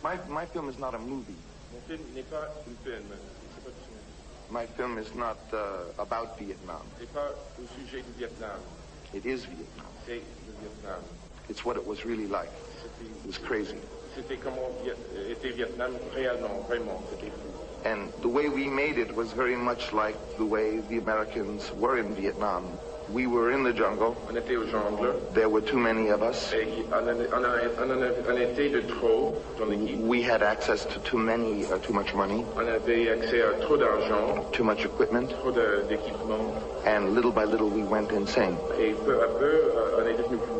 My film is not a movie. Mon film n'est pas une film. C'est pas du cinéma. My film is not about Vietnam. C'est pas au sujet du Vietnam. It is Vietnam. C'est le Vietnam. It's what it was really like. It was crazy. C'était comment était Vietnam réellement, vraiment. C'était fou. And the way we made it was very much like the way the Americans were in Vietnam. We were in the jungle. On était au jungle. There were too many of us. Et on était de trop dans l'équipe. We had access to too much money. On avait accès à trop d'argent. Too much equipment. Trop d'équipement. And little by little we went insane. Et peu à peu, on est devenu fou.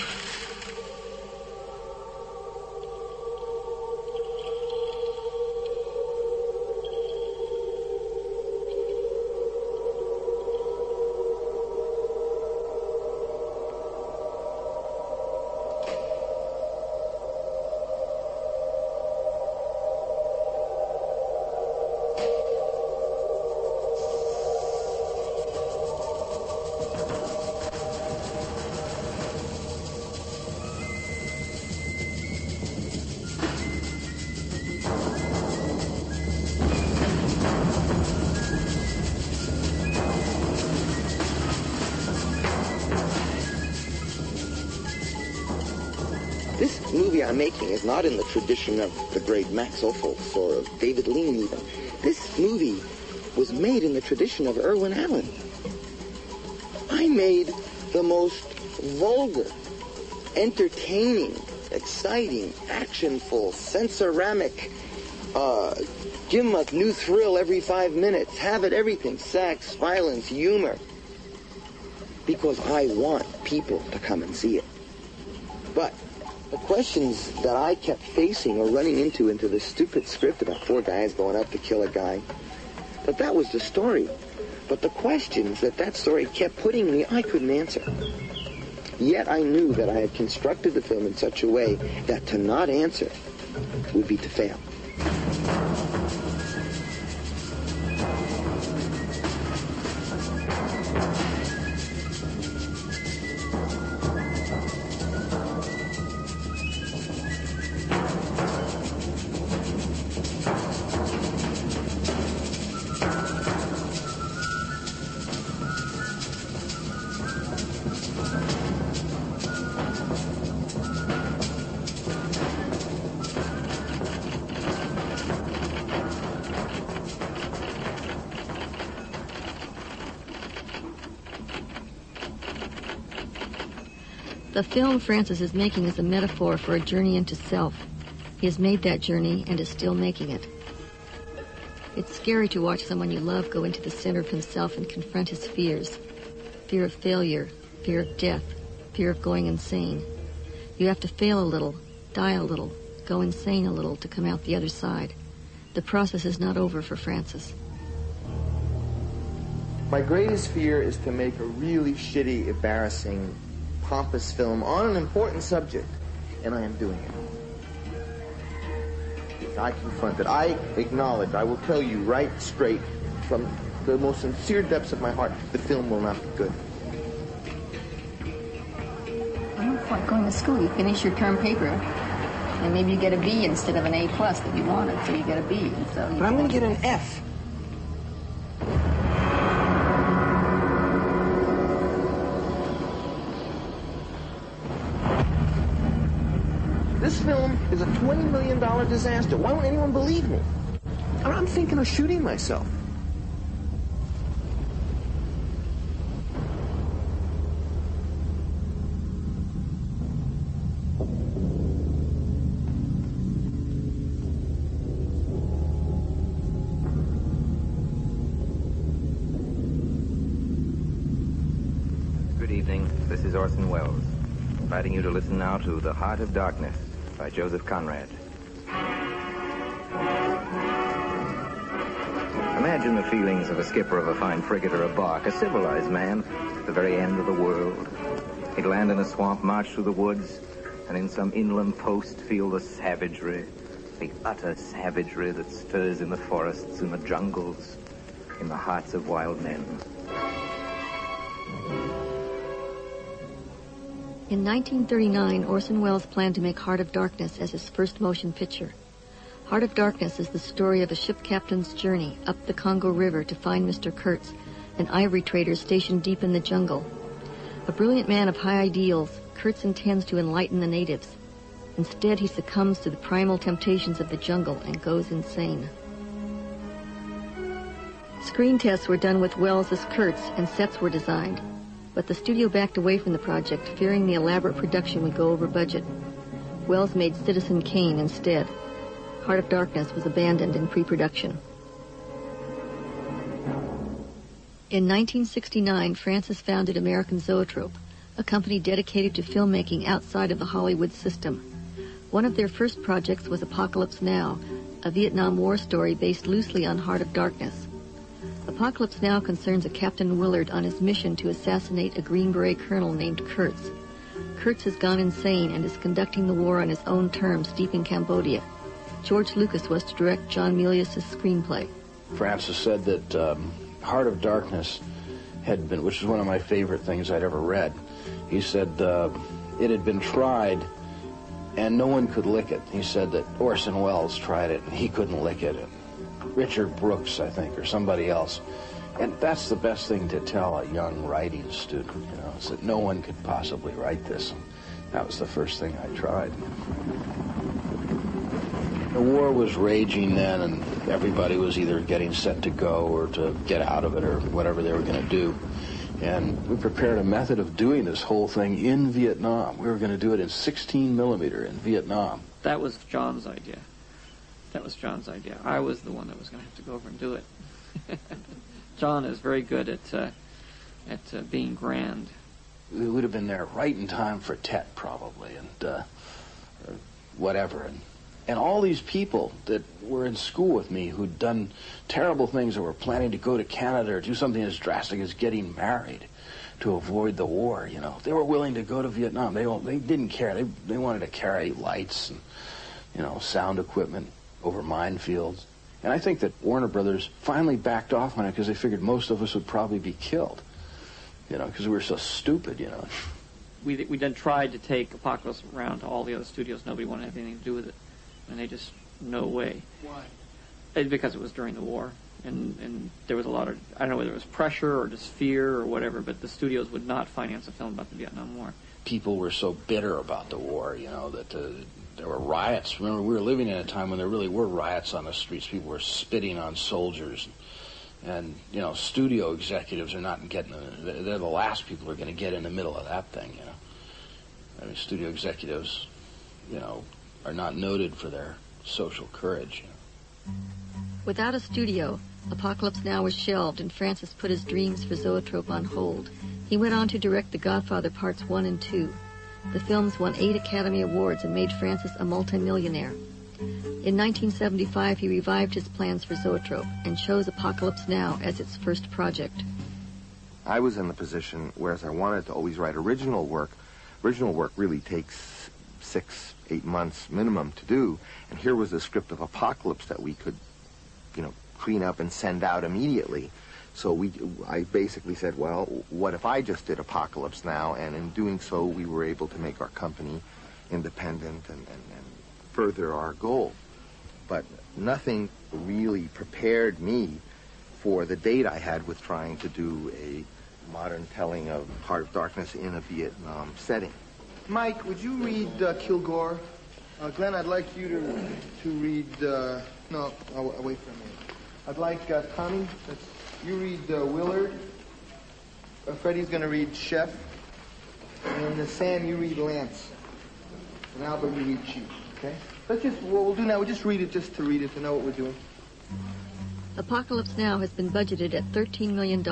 I'm making is not in the tradition of the great Max Ophuls or of David Lean even. This movie was made in the tradition of Irwin Allen. I made the most vulgar, entertaining, exciting, actionful, sensoramic, give 'em a new thrill every 5 minutes, have it everything, sex, violence, humor. Because I want people to come and see it. But the questions that I kept facing or running into this stupid script about 4 guys going up to kill a guy, but that was the story. But the questions that story kept putting me, I couldn't answer. Yet I knew that I had constructed the film in such a way that to not answer would be to fail. The film Francis is making is a metaphor for a journey into self. He has made that journey and is still making it. It's scary to watch someone you love go into the center of himself and confront his fears. Fear of failure, fear of death, fear of going insane. You have to fail a little, die a little, go insane a little to come out the other side. The process is not over for Francis. My greatest fear is to make a really shitty, embarrassing, pompous film on an important subject, and I am doing it. I confront it. I acknowledge, I will tell you right straight from the most sincere depths of my heart, the film will not be good. It's like going to school. You finish your term paper, and maybe you get a B instead of an A+ that you wanted, so you get a B. So but I'm going to get an F. This film is a $20 million disaster. Why won't anyone believe me? I'm thinking of shooting myself. Good evening. This is Orson Welles, inviting you to listen now to The Heart of Darkness by Joseph Conrad. Imagine the feelings of a skipper of a fine frigate or a bark, a civilized man at the very end of the world. He'd land in a swamp, march through the woods, and in some inland post feel the savagery, the utter savagery that stirs in the forests, in the jungles, in the hearts of wild men. In 1939, Orson Welles planned to make Heart of Darkness as his first motion picture. Heart of Darkness is the story of a ship captain's journey up the Congo River to find Mr. Kurtz, an ivory trader stationed deep in the jungle. A brilliant man of high ideals, Kurtz intends to enlighten the natives. Instead, he succumbs to the primal temptations of the jungle and goes insane. Screen tests were done with Wells as Kurtz and sets were designed, but the studio backed away from the project, fearing the elaborate production would go over budget. Wells made Citizen Kane instead. Heart of Darkness was abandoned in pre-production. In 1969, Francis founded American Zoetrope, a company dedicated to filmmaking outside of the Hollywood system. One of their first projects was Apocalypse Now, a Vietnam War story based loosely on Heart of Darkness. Apocalypse Now concerns a Captain Willard on his mission to assassinate a Green Beret colonel named Kurtz. Kurtz has gone insane and is conducting the war on his own terms deep in Cambodia. George Lucas was to direct John Milius' screenplay. Francis said that Heart of Darkness had been, which is one of my favorite things I'd ever read. He said it had been tried and no one could lick it. He said that Orson Welles tried it and he couldn't lick it. And Richard Brooks, I think, or somebody else. And that's the best thing to tell a young writing student, you know, is that no one could possibly write this. And that was the first thing I tried. The war was raging then, and everybody was either getting set to go or to get out of it or whatever they were going to do. And we prepared a method of doing this whole thing in Vietnam. We were going to do it in 16 millimeter in Vietnam. That was John's idea. I was the one that was going to have to go over and do it. John is very good at being grand. We would have been there right in time for Tet, probably, and or whatever. And all these people that were in school with me who'd done terrible things or were planning to go to Canada or do something as drastic as getting married to avoid the war, you know, they were willing to go to Vietnam. They didn't care. They wanted to carry lights and, you know, sound equipment over minefields. And I think that Warner Brothers finally backed off on it because they figured most of us would probably be killed, you know, because we were so stupid, you know. We then tried to take Apocalypse around to all the other studios. Nobody wanted to have anything to do with it. And they just, no way. Why? Because it was during the war. And there was a lot of, I don't know whether it was pressure or just fear or whatever, but the studios would not finance a film about the Vietnam War. People were so bitter about the war, you know, that there were riots. Remember, we were living in a time when there really were riots on the streets. People were spitting on soldiers. And you know, studio executives are not getting, they're the last people who are going to get in the middle of that thing, you know. I mean, studio executives, you know, are not noted for their social courage. You know. Without a studio, Apocalypse Now was shelved and Francis put his dreams for Zoetrope on hold. He went on to direct The Godfather Parts 1 and 2. The films won 8 Academy Awards and made Francis a multimillionaire. In 1975, he revived his plans for Zoetrope and chose Apocalypse Now as its first project. I was in the position, whereas I wanted to always write original work really takes 6-8 months minimum to do, and here was a script of Apocalypse that we could, you know, clean up and send out immediately. So I basically said, well, what if I just did Apocalypse Now, and in doing so we were able to make our company independent and further our goal. But nothing really prepared me for the date I had with trying to do a modern telling of Heart of Darkness in a Vietnam setting. Mike, would you read Kilgore? Glenn, I'd like you to read, no, I'll wait for a minute. I'd like Tommy, you read Willard. Freddie's going to read Chef. And then Sam, you read Lance. And Albert, you read Chief, okay? What we'll do now, we'll just read it just to read it, to know what we're doing. Apocalypse Now has been budgeted at $13 million.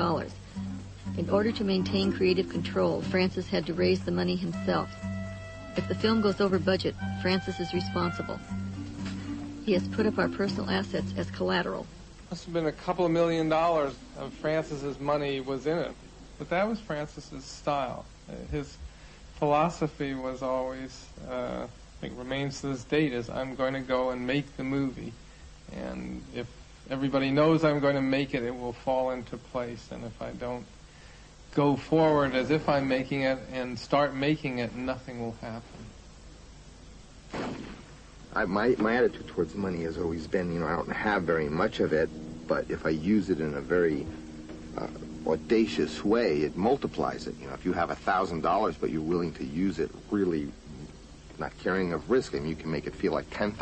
In order to maintain creative control, Francis had to raise the money himself. If the film goes over budget, Francis is responsible. He has put up our personal assets as collateral. Must have been a couple of $1 million of Francis's money was in it. But that was Francis's style. His philosophy was always, I think remains to this date, is I'm going to go and make the movie. And if everybody knows I'm going to make it, it will fall into place. And if I don't go forward as if I'm making it and start making it, nothing will happen. My attitude towards money has always been, I don't have very much of it, but if I use it in a very audacious way, it multiplies it. If you have $1,000, but you're willing to use it really not caring of risk, you can make it feel like $10,000.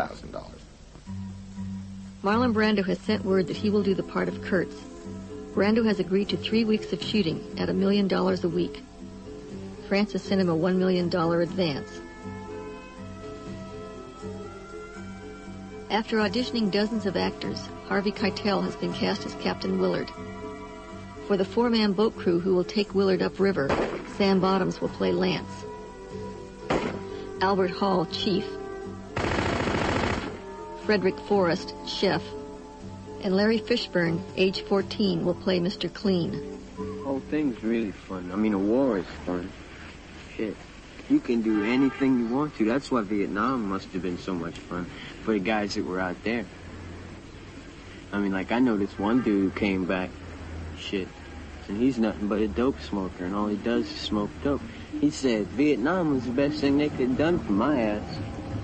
Marlon Brando has sent word that he will do the part of Kurtz. Brando has agreed to 3 weeks of shooting at $1 million a week. Francis sent him a $1 million advance. After auditioning dozens of actors, Harvey Keitel has been cast as Captain Willard. For the 4-man boat crew who will take Willard upriver, Sam Bottoms will play Lance. Albert Hall, Chief. Frederick Forrest, Chef. And Larry Fishburne, age 14, will play Mr. Clean. The whole thing's really fun. A war is fun. Shit. You can do anything you want to. That's why Vietnam must have been so much fun for the guys that were out there. I know this one dude who came back, and he's nothing but a dope smoker, and all he does is smoke dope. He said Vietnam was the best thing they could have done for my ass.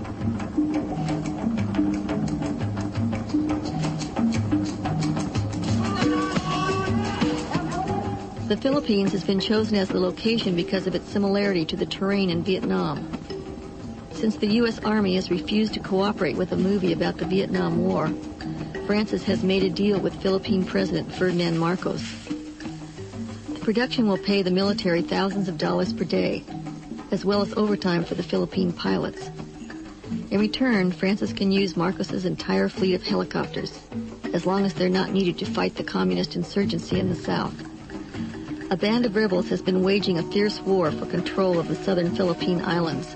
The Philippines has been chosen as the location because of its similarity to the terrain in Vietnam. Since the U.S. Army has refused to cooperate with a movie about the Vietnam War, Francis has made a deal with Philippine President Ferdinand Marcos. The production will pay the military thousands of dollars per day, as well as overtime for the Philippine pilots. In return, Francis can use Marcos's entire fleet of helicopters, as long as they're not needed to fight the communist insurgency in the South. A band of rebels has been waging a fierce war for control of the southern Philippine islands.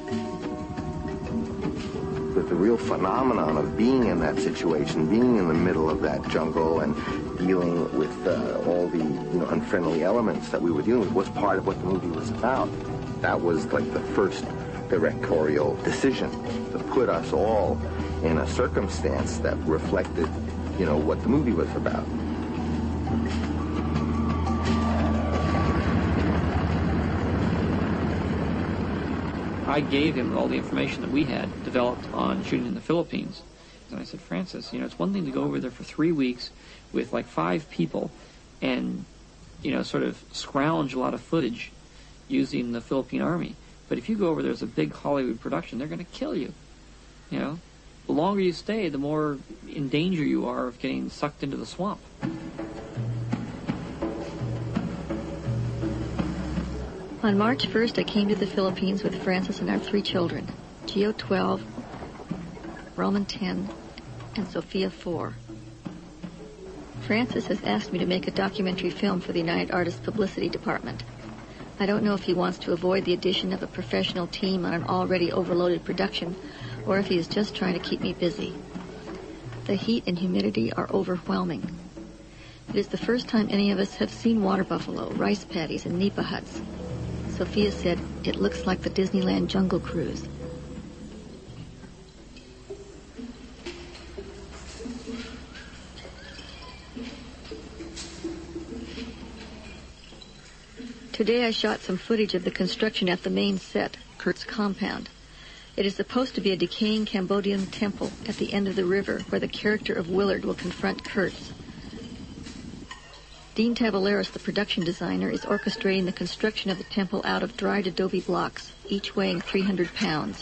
The real phenomenon of being in that situation, being in the middle of that jungle and dealing with all the unfriendly elements that we were dealing with was part of what the movie was about. That was like the first directorial decision to put us all in a circumstance that reflected, what the movie was about. I gave him all the information that we had developed on shooting in the Philippines. And I said, Francis, it's one thing to go over there for 3 weeks with 5 people and, sort of scrounge a lot of footage using the Philippine Army. But if you go over there as a big Hollywood production, they're going to kill you. The longer you stay, the more in danger you are of getting sucked into the swamp. On March 1st, I came to the Philippines with Francis and our 3 children, Gio 12, Roman 10, and Sophia 4. Francis has asked me to make a documentary film for the United Artists Publicity Department. I don't know if he wants to avoid the addition of a professional team on an already overloaded production, or if he is just trying to keep me busy. The heat and humidity are overwhelming. It is the first time any of us have seen water buffalo, rice paddies, and nipa huts. Sophia said, it looks like the Disneyland Jungle Cruise. Today I shot some footage of the construction at the main set, Kurt's compound. It is supposed to be a decaying Cambodian temple at the end of the river where the character of Willard will confront Kurtz. Dean Tavaleros, the production designer, is orchestrating the construction of the temple out of dried adobe blocks, each weighing 300 pounds.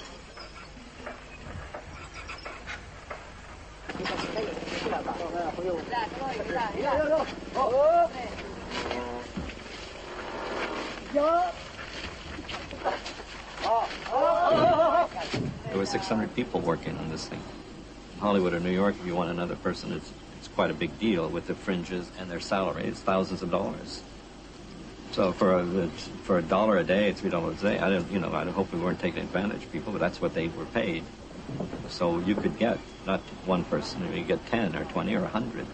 There were 600 people working on this thing. In Hollywood or New York, if you want another person, it's quite a big deal with the fringes and their salaries, thousands of dollars. So for $1 a day, $3 a day, I hope we weren't taking advantage of people, but that's what they were paid. So you could get not one person, you could get 10 or 20 or 100.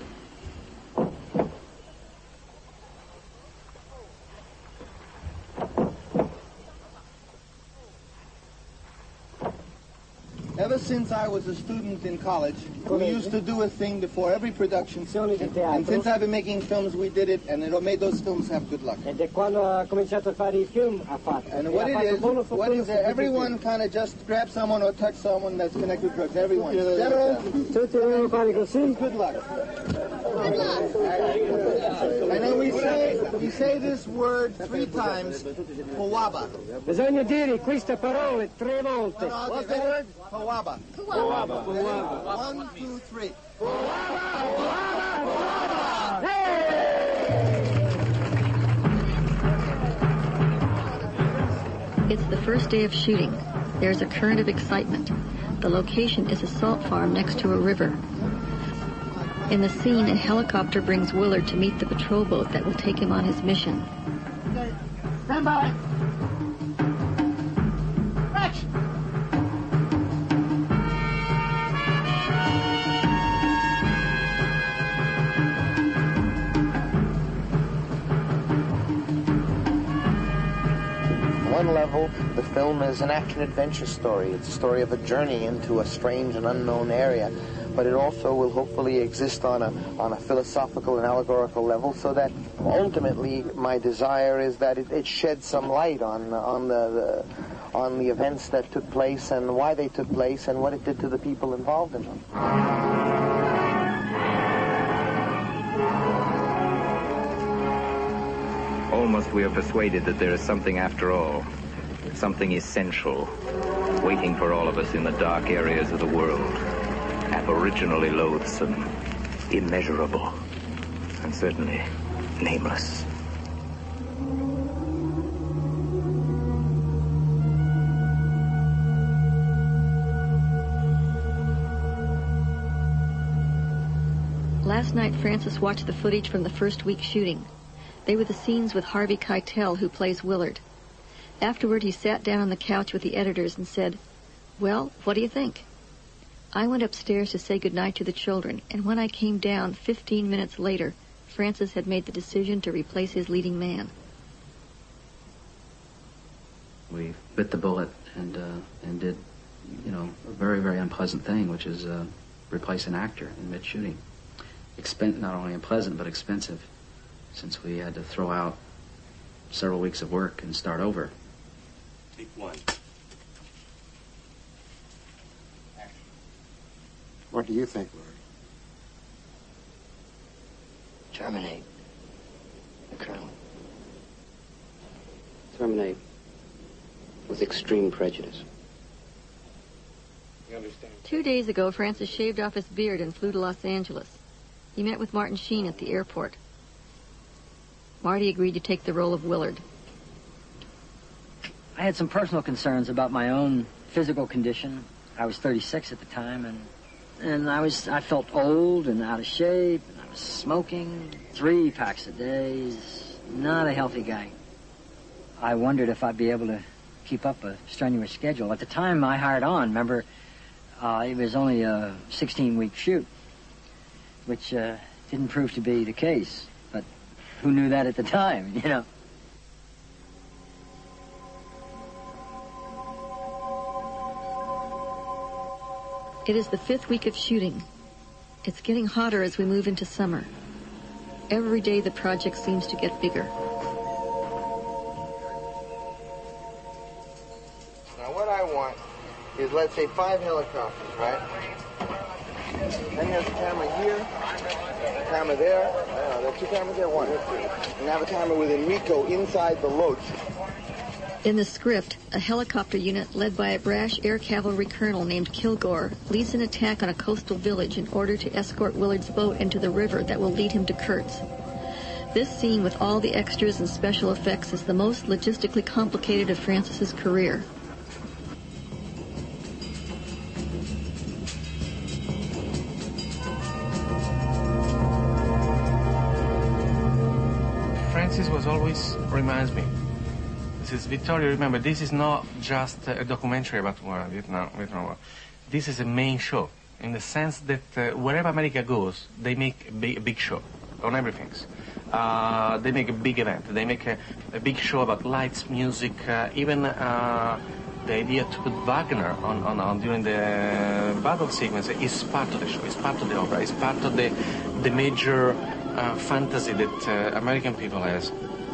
Ever since I was a student in college, we used to do a thing before every production. And since I've been making films, we did it, and it made those films have good luck. E da quando ha cominciato a fare i film ha fatto. And what it is, everyone kind of just grab someone or touch someone that's connected with drugs. Everyone. Tutti devono fare così. Good luck. And then we say this word 3 times. Kawaba. Bisogna dire queste parole 3 volte. What's the word? Kawaba. Kawaba. 1, 2, 3. It's the first day of shooting. There's a current of excitement. The location is a salt farm next to a river. In the scene, a helicopter brings Willard to meet the patrol boat that will take him on his mission. Stand by. Rex! One level, the film is an action-adventure story. It's a story of a journey into a strange and unknown area, but it also will hopefully exist on a philosophical and allegorical level, so that ultimately my desire is that it sheds some light on the events that took place and why they took place and what it did to the people involved in them. Almost we are persuaded that there is something after all, something essential, waiting for all of us in the dark areas of the world, aboriginally loathsome, immeasurable, and certainly nameless. Last night, Francis watched the footage from the first week shooting. They were the scenes with Harvey Keitel, who plays Willard. Afterward, he sat down on the couch with the editors and said, "Well, what do you think?" I went upstairs to say goodnight to the children, and when I came down 15 minutes later, Francis had made the decision to replace his leading man. We bit the bullet and did, a very, very unpleasant thing, which is replace an actor in mid-shooting. Not only unpleasant, but expensive, since we had to throw out several weeks of work and start over. Take 1. What do you think, Lord? Terminate. Colonel. Terminate with extreme prejudice. You understand? 2 days ago, Francis shaved off his beard and flew to Los Angeles. He met with Martin Sheen at the airport. Marty agreed to take the role of Willard. I had some personal concerns about my own physical condition. I was 36 at the time, and I felt old and out of shape, and I was smoking 3 packs a day. Not a healthy guy. I wondered if I'd be able to keep up a strenuous schedule. At the time I hired on, remember, it was only a 16-week shoot, which didn't prove to be the case. But who knew that at the time, It is the 5th week of shooting. It's getting hotter as we move into summer. Every day the project seems to get bigger. Now what I want is, let's say, 5 helicopters, right? Then there's a camera here, a camera there. There's 2 cameras there, 1. And I have a camera with Enrico inside the loach. In the script, a helicopter unit led by a brash air cavalry colonel named Kilgore leads an attack on a coastal village in order to escort Willard's boat into the river that will lead him to Kurtz. This scene with all the extras and special effects is the most logistically complicated of Francis's career. Francis always reminds me. This is Victoria. Remember, this is not just a documentary about Vietnam War. This is a main show, in the sense that wherever America goes, they make a big show on everything. They make a big event. They make a big show about lights, music, even the the idea to put Wagner on during the battle sequence is part of the show, is part of the opera, is part of the major fantasy that American people has.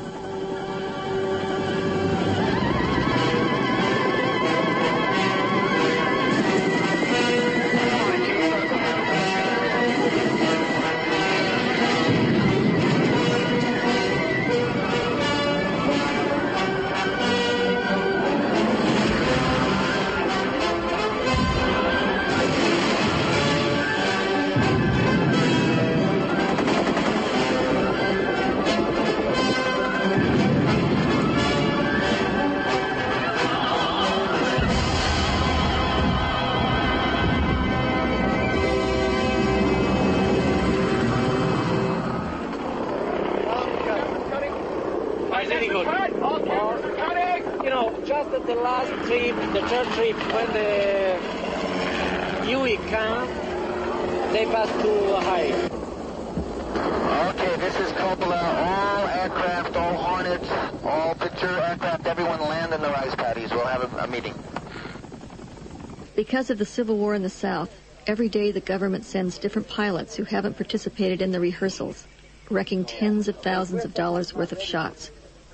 Because of the Civil War in the South, every day the government sends different pilots who haven't participated in the rehearsals, wrecking tens of thousands of dollars worth of shots.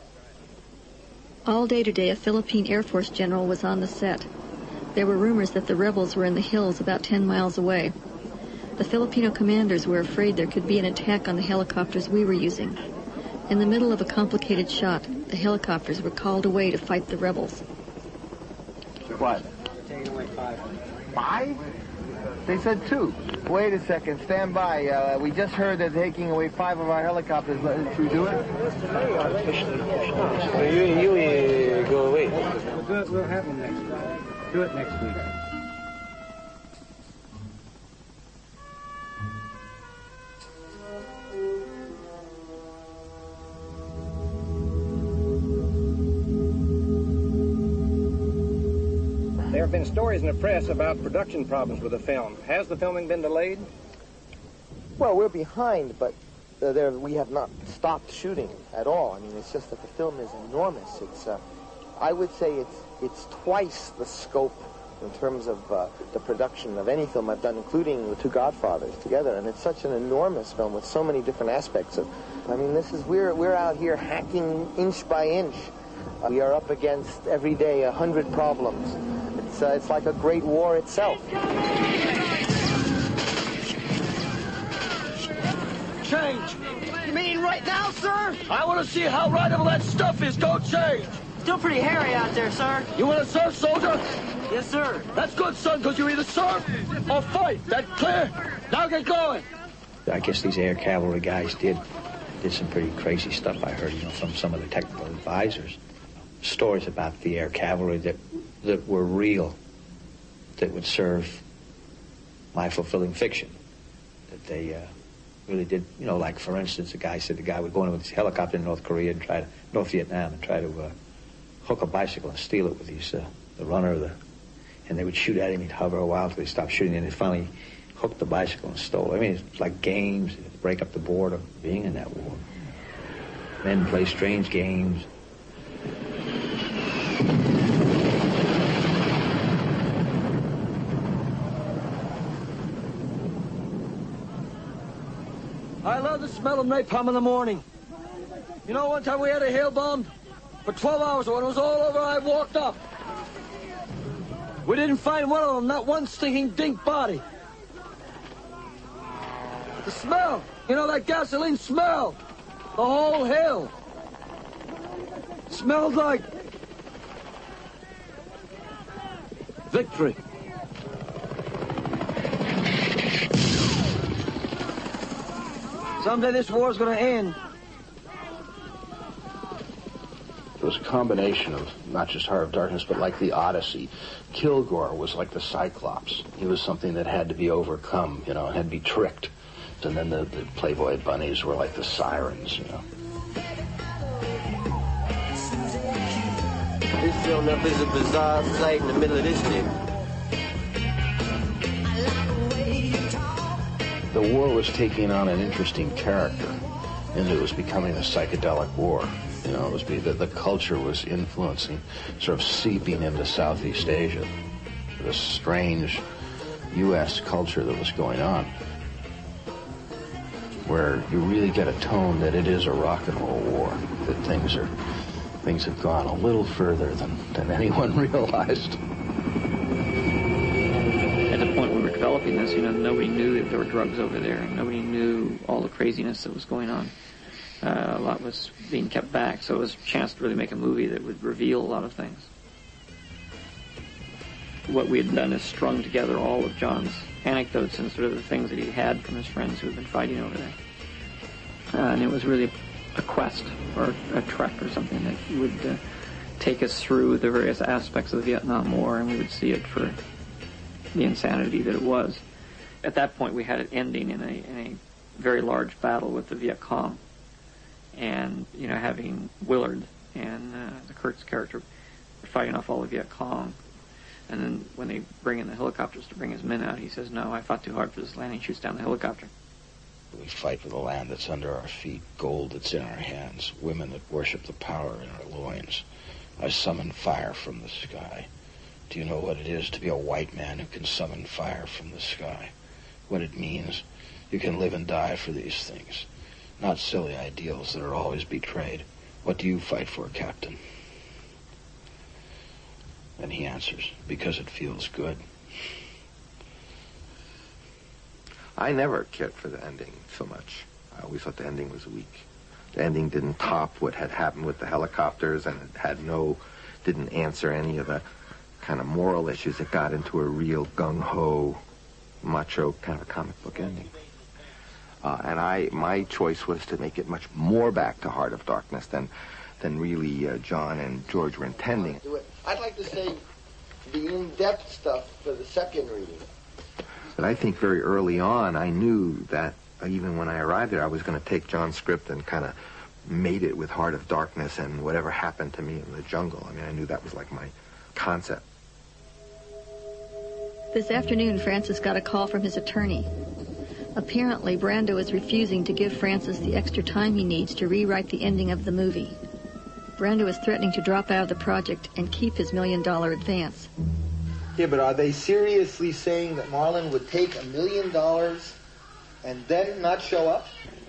All day today, a Philippine Air Force general was on the set. There were rumors that the rebels were in the hills about 10 miles away. The Filipino commanders were afraid there could be an attack on the helicopters we were using. In the middle of a complicated shot, the helicopters were called away to fight the rebels. What? Five? They said 2. Wait a second. Stand by. We just heard they're taking away 5 of our helicopters. Should we do it? You go away. We'll have them next week. Do it next week. There have been stories in the press about production problems with the film. Has the filming been delayed? Well, we're behind, but we have not stopped shooting at all. I mean, it's just that the film is enormous. It's, I would say it's twice the scope in terms of the production of any film I've done, including The Two Godfathers together. And it's such an enormous film with so many different aspects of. I mean, we're out here hacking inch by inch. We are up against every day 100 problems. It's like a great war itself. Change. You mean right now, sir? I want to see how rideable that stuff is. Go change. Still pretty hairy out there, sir. You want to surf, soldier? Yes, sir. That's good, son, because you either surf or fight. That clear? Now get going. I guess these air cavalry guys did some pretty crazy stuff, I heard, from some of the technical advisors. Stories about the air cavalry that were real, that would serve my fulfilling fiction. That they really did, like, for instance, the guy said the guy would go in with his helicopter in North Korea and North Vietnam and try to hook a bicycle and steal it with the runner, and they would shoot at him. He'd hover a while until they stopped shooting, and they finally hooked the bicycle and stole it. I mean, it's like games, break up the board of being in that war. Men play strange games. I love the smell of napalm in the morning. You know, one time we had a hail bomb for 12 hours. When it was all over, I walked up. We didn't find one of them, not one stinking dink body. The smell, that gasoline smell. The whole hill. Smelled like victory. Someday this war's going to end. It was a combination of not just Heart of Darkness, but like the Odyssey. Kilgore was like the Cyclops. He was something that had to be overcome, and had to be tricked. And then the Playboy bunnies were like the sirens, This film up is a bizarre sight in the middle of this thing. The war was taking on an interesting character, and it was becoming a psychedelic war. You know, it was the culture was influencing, sort of seeping into Southeast Asia. This strange U.S. culture that was going on, where you really get a tone that it is a rock and roll war, that things have gone a little further than anyone realized. At the point we were developing this, nobody knew that there were drugs over there. Nobody knew all the craziness that was going on. A lot was being kept back, so it was a chance to really make a movie that would reveal a lot of things. What we had done is strung together all of John's anecdotes and sort of the things that he had from his friends who had been fighting over there. And it was really a quest or a trek or something that would take us through the various aspects of the Vietnam War, and we would see it for the insanity that it was. At that point, we had it ending in a very large battle with the Viet Cong. And, having Willard and the Kurtz character fighting off all the Viet Cong. And then when they bring in the helicopters to bring his men out, he says, "No, I fought too hard for this land." He shoots down the helicopter. We fight for the land that's under our feet, gold that's in our hands, women that worship the power in our loins. I summon fire from the sky. Do you know what it is to be a white man who can summon fire from the sky? What it means? You can live and die for these things. Not silly ideals that are always betrayed. What do you fight for, Captain? And he answers, because it feels good. I never cared for the ending so much. I always thought the ending was weak. The ending didn't top what had happened with the helicopters, and it didn't answer any of the kind of moral issues. It got into a real gung-ho, macho kind of a comic book ending. And my choice was to make it much more back to Heart of Darkness than really John and George were intending. I'd like to say the in-depth stuff for the second reading. But I think very early on, I knew that even when I arrived there, I was going to take John's script and kind of mate it with Heart of Darkness and whatever happened to me in the jungle. I mean, I knew that was like my concept. This afternoon, Francis got a call from his attorney. Apparently, Brando is refusing to give Francis the extra time he needs to rewrite the ending of the movie. Brando is threatening to drop out of the project and keep his $1 million advance. Yeah, but are they seriously saying that Marlon would take $1 million and then not show up?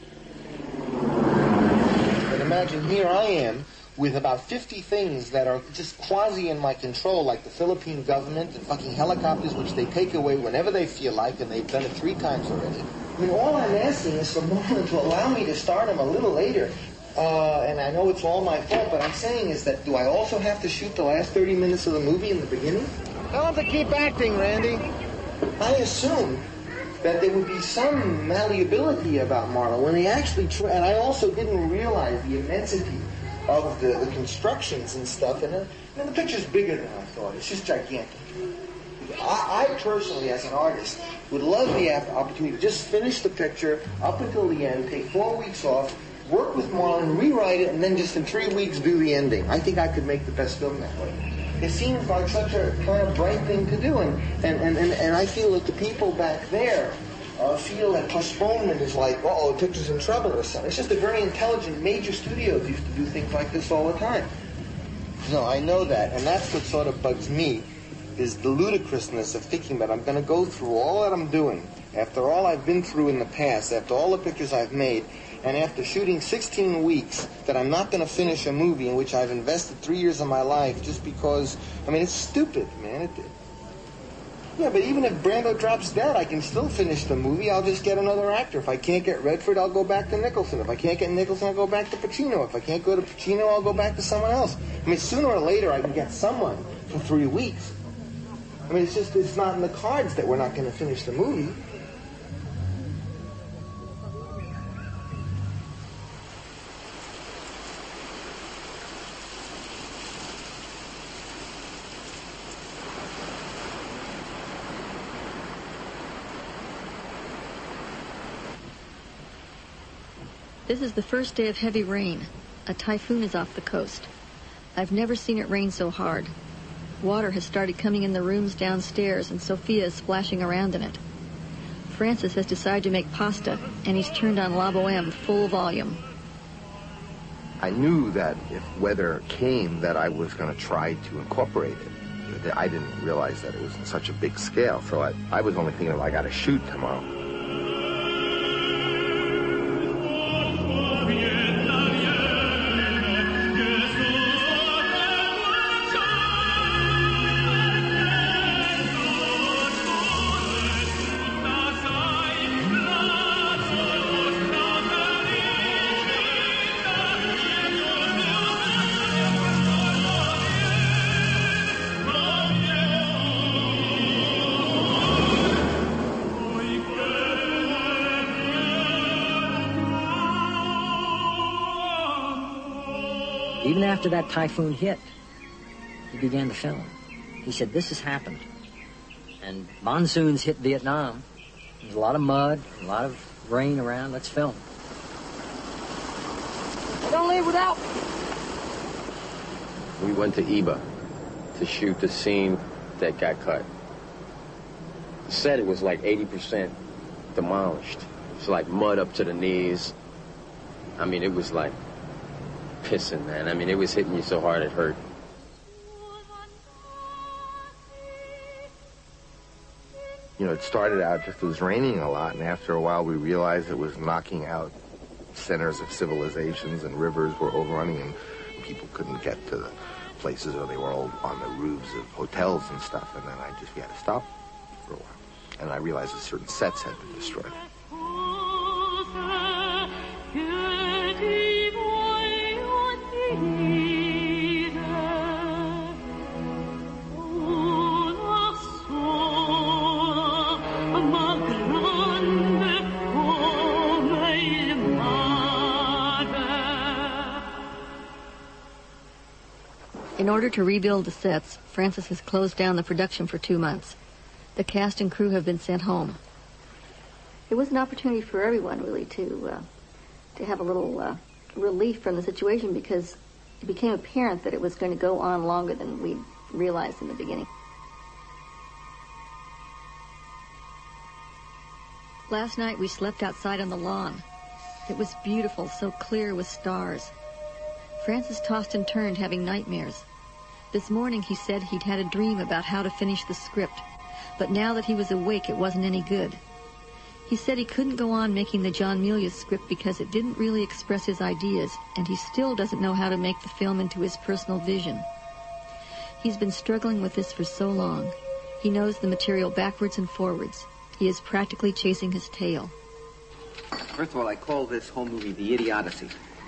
But imagine here I am with about 50 things that are just quasi in my control, like the Philippine government and fucking helicopters, which they take away whenever they feel like, and they've done it 3 times already. I mean, all I'm asking is for Marlon to allow me to start him a little later. And I know it's all my fault, but I'm saying is that, do I also have to shoot the last 30 minutes of the movie in the beginning? Tell him to keep acting, Randy. I assumed that there would be some malleability about Marlon when they actually and I also didn't realize the immensity of the constructions and stuff. And the picture's bigger than I thought. It's just gigantic. I personally, as an artist, would love the opportunity to just finish the picture up until the end, take 4 weeks off, work with Marlon, rewrite it, and then just in 3 weeks do the ending. I think I could make the best film that way. It seems like such a kind of bright thing to do, and I feel that the people back there feel that postponement is like, uh-oh, the picture's in trouble or something. It's just a very intelligent, major studios used to do things like this all the time. No, I know that, and that's what sort of bugs me, is the ludicrousness of thinking that I'm going to go through all that I'm doing, after all I've been through in the past, after all the pictures I've made, and after shooting 16 weeks, that I'm not going to finish a movie in which I've invested 3 years of my life just because, I mean, it's stupid, man. Yeah, but even if Brando drops dead, I can still finish the movie. I'll just get another actor. If I can't get Redford, I'll go back to Nicholson. If I can't get Nicholson, I'll go back to Pacino. If I can't go to Pacino, I'll go back to someone else. I mean, sooner or later, I can get someone for 3 weeks. I mean, it's not in the cards that we're not going to finish the movie. This is the first day of heavy rain. A typhoon is off the coast. I've never seen it rain so hard. Water has started coming in the rooms downstairs, and Sophia is splashing around in it. Francis has decided to make pasta, and he's turned on La Boheme full volume. I knew that if weather came, that I was going to try to incorporate it. I didn't realize that it was in such a big scale, so I was only thinking, I got to shoot tomorrow. Even after that typhoon hit, he began to film. He said, this has happened. And monsoons hit Vietnam. There's a lot of mud, a lot of rain around. Let's film. Don't leave without. We went to Iba to shoot the scene that got cut. The set, it was like 80% demolished. It's like mud up to the knees. I mean, it was like pissing, man. I mean, it was hitting you so hard it hurt. You know, it started out just, it was raining a lot, and after a while we realized it was knocking out centers of civilizations, and rivers were overrunning, and people couldn't get to the places, or they were all on the roofs of hotels and stuff, and then we had to stop for a while. And I realized that certain sets had been destroyed. In order to rebuild the sets, Francis has closed down the production for 2 months. The cast and crew have been sent home. It was an opportunity for everyone, really, to have a little relief from the situation, because it became apparent that it was going to go on longer than we realized in the beginning. Last night we slept outside on the lawn. It was beautiful, so clear with stars. Francis tossed and turned, having nightmares. This morning he said he'd had a dream about how to finish the script, but now that he was awake it wasn't any good. He said he couldn't go on making the John Milius script because it didn't really express his ideas, and he still doesn't know how to make the film into his personal vision. He's been struggling with this for so long. He knows the material backwards and forwards. He is practically chasing his tail. First of all, I call this whole movie The Idiocy.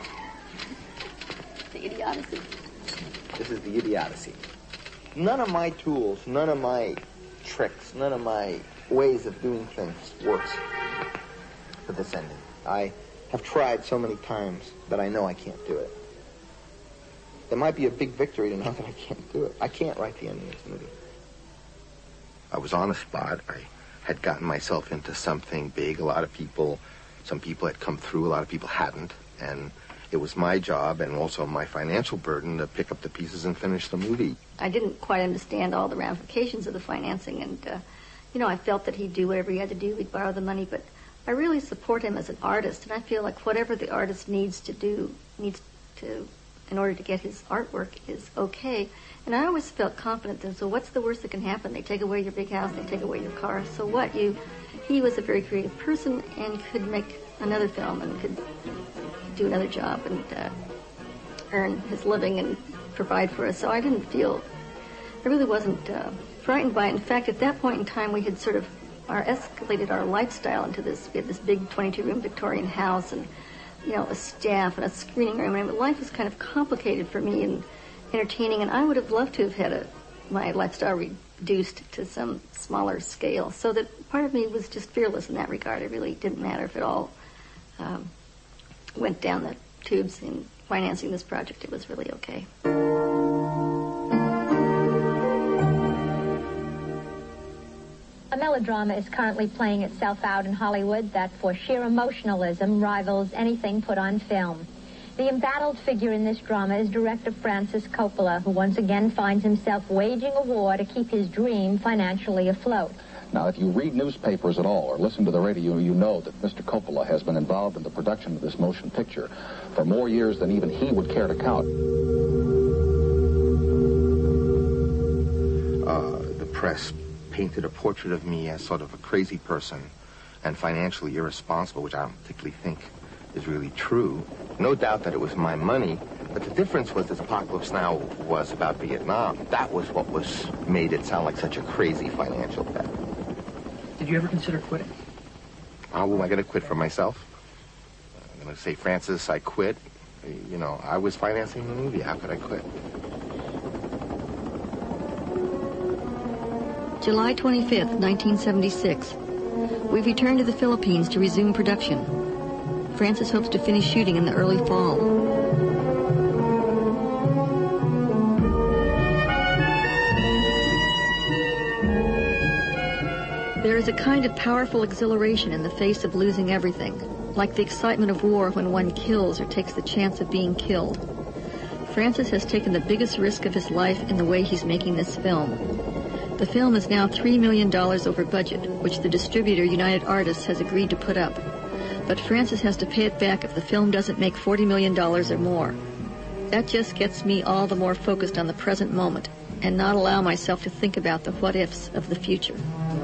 The Idiocy. This is The Idiocy. None of my tools, none of my tricks, none of my ways of doing things works for this ending. I have tried so many times that I know I can't do it. It might be a big victory to know that I can't do it. I can't write the ending of this movie. I was on a spot. I had gotten myself into something big. Some people had come through, a lot of people hadn't, and it was my job and also my financial burden to pick up the pieces and finish the movie. I didn't quite understand all the ramifications of the financing, and I felt that he'd do whatever he had to do. He'd borrow the money, but I really support him as an artist, and I feel like whatever the artist needs to in order to get his artwork is okay. And I always felt confident that, so what's the worst that can happen? They take away your big house, they take away your car, so what? He was a very creative person and could make another film and could do another job and earn his living and provide for us. So I really wasn't frightened by it. In fact, at that point in time, we had sort of escalated our lifestyle into this. We had this big 22-room Victorian house and, a staff and a screening room. And life was kind of complicated for me and entertaining, and I would have loved to have had my lifestyle reduced to some smaller scale. So that part of me was just fearless in that regard. It really didn't matter if it all went down the tubes in financing this project. It was really okay. A melodrama is currently playing itself out in Hollywood that, for sheer emotionalism, rivals anything put on film. The embattled figure in this drama is director Francis Coppola, who once again finds himself waging a war to keep his dream financially afloat. Now, if you read newspapers at all or listen to the radio, you know that Mr. Coppola has been involved in the production of this motion picture for more years than even he would care to count. The press painted a portrait of me as sort of a crazy person and financially irresponsible, which I don't particularly think is really true. No doubt that it was my money, but the difference was that Apocalypse Now was about Vietnam. That was what made it sound like such a crazy financial bet. Did you ever consider quitting? How am I going to quit for myself? I'm going to say, Francis, I quit. You know, I was financing the movie. How could I quit? July 25th, 1976. We've returned to the Philippines to resume production. Francis hopes to finish shooting in the early fall. There is a kind of powerful exhilaration in the face of losing everything, like the excitement of war when one kills or takes the chance of being killed. Francis has taken the biggest risk of his life in the way he's making this film. The film is now $3 million over budget, which the distributor United Artists has agreed to put up. But Francis has to pay it back if the film doesn't make $40 million or more. That just gets me all the more focused on the present moment and not allow myself to think about the what-ifs of the future.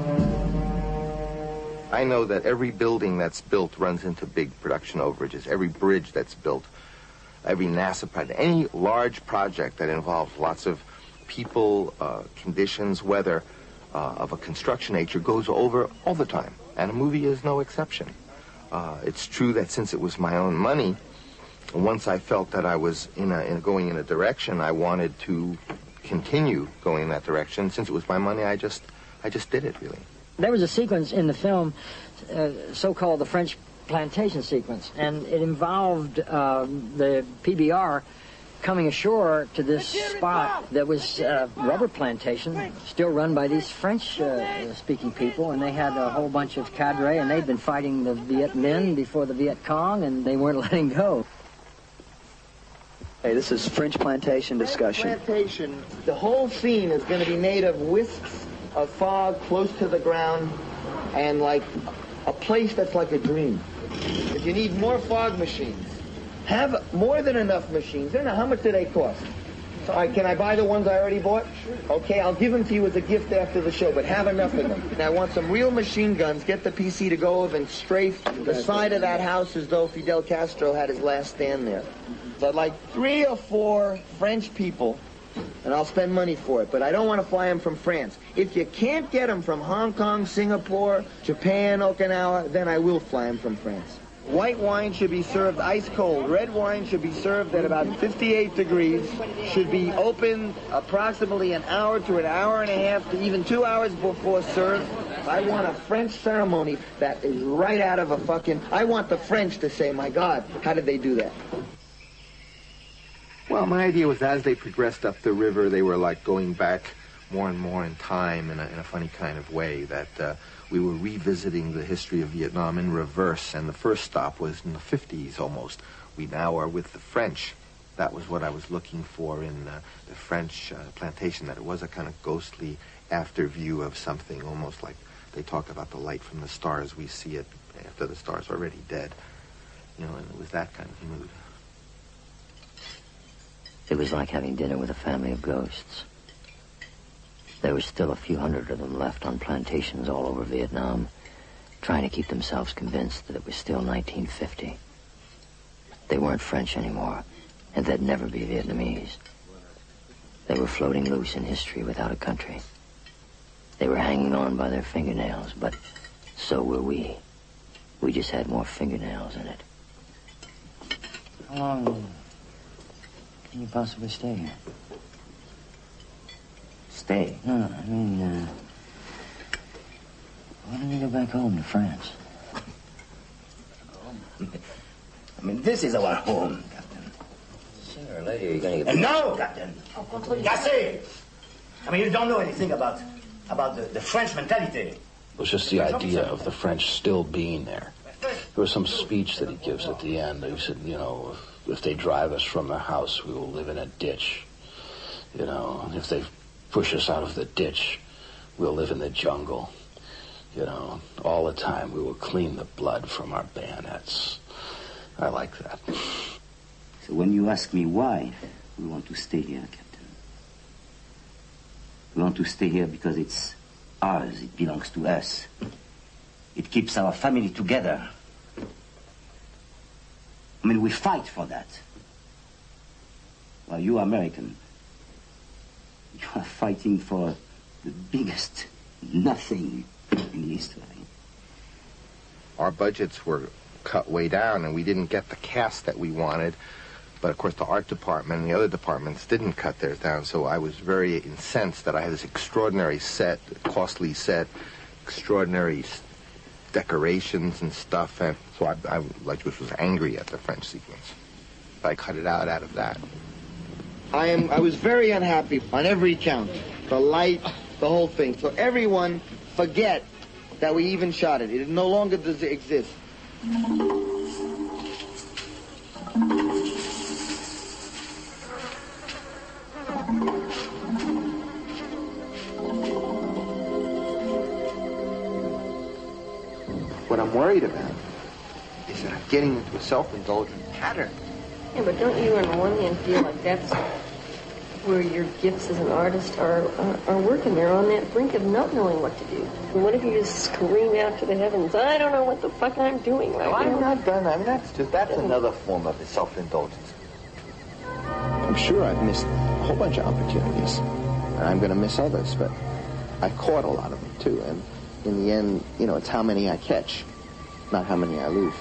I know that every building that's built runs into big production overages. Every bridge that's built, every NASA project, any large project that involves lots of people, conditions, weather of a construction nature goes over all the time. And a movie is no exception. It's true that since it was my own money, once I felt that I was going in a direction, I wanted to continue going in that direction. Since it was my money, I just did it, really. There was a sequence in the film, so-called the French plantation sequence, and it involved the PBR coming ashore to this spot that was a rubber plantation, still run by these French-speaking people, and they had a whole bunch of cadre, and they'd been fighting the Viet Minh before the Viet Cong, and they weren't letting go. Hey, this is French plantation discussion. French plantation, the whole scene is going to be made of wisps of fog close to the ground and like a place that's like a dream. If you need more fog machines, have more than enough machines. I don't know, how much do they cost? All right, can I buy the ones I already bought? Okay, I'll give them to you as a gift after the show, but have enough of them. And I want some real machine guns. Get the PC to go over and strafe the side of that house as though Fidel Castro had his last stand there. So I'd like 3 or 4 French people, and I'll spend money for it, but I don't want to fly them from France. If you can't get them from Hong Kong, Singapore, Japan, Okinawa, then I will fly them from France. White wine should be served ice cold. Red wine should be served at about 58 degrees. Should be opened approximately an hour to an hour and a half to even 2 hours before serve. I want a French ceremony that is right out of a fucking... I want the French to say, my God, how did they do that? Well, my idea was as they progressed up the river, they were like going back more and more in time in a funny kind of way, that we were revisiting the history of Vietnam in reverse, and the first stop was in the 50s almost. We now are with the French. That was what I was looking for in the French plantation, that it was a kind of ghostly after view of something, almost like they talk about the light from the stars. We see it after the stars are already dead. You know, and it was that kind of mood. It was like having dinner with a family of ghosts. There were still a few hundred of them left on plantations all over Vietnam, trying to keep themselves convinced that it was still 1950. They weren't French anymore, and they'd never be Vietnamese. They were floating loose in history without a country. They were hanging on by their fingernails, but so were we. We just had more fingernails in it. How long can you possibly stay here? Stay? No, I mean, why don't you go back home to France? I mean, this is our home, Captain. Sooner or later, you're going to get... No, Captain! Cassé! I mean, you don't know anything about the French mentality. It was just the idea of the French still being there. There was some speech that he gives at the end. He said, you know, if they drive us from the house, we will live in a ditch. You know, if they push us out of the ditch, we'll live in the jungle. you know, all the time. We will clean the blood from our bayonets. I like that. So when you ask me why we want to stay here, Captain, we want to stay here because it's ours. It belongs to us. It keeps our family together. I mean, we fight for that. While you American, you are fighting for the biggest nothing in history. Our budgets were cut way down, and we didn't get the cast that we wanted. But, of course, the art department and the other departments didn't cut theirs down, so I was very incensed that I had this extraordinary set, costly set, extraordinary decorations and stuff, and so I just was angry at the French sequence. I cut it out of that. I was very unhappy on every count. The light, the whole thing. So everyone forget that we even shot it. It no longer does it exist. What I'm worried about is that I'm getting into a self-indulgent pattern. Yeah, but don't you on the one hand feel like that's where your gifts as an artist are working? They're on that brink of not knowing what to do. And what if you just scream out to the heavens, I don't know what the fuck I'm doing right now? I'm not done. I mean, that's another form of self-indulgence. I'm sure I've missed a whole bunch of opportunities, and I'm going to miss others, but I caught a lot of them, too. And in the end, you know, it's how many I catch, not how many I lose.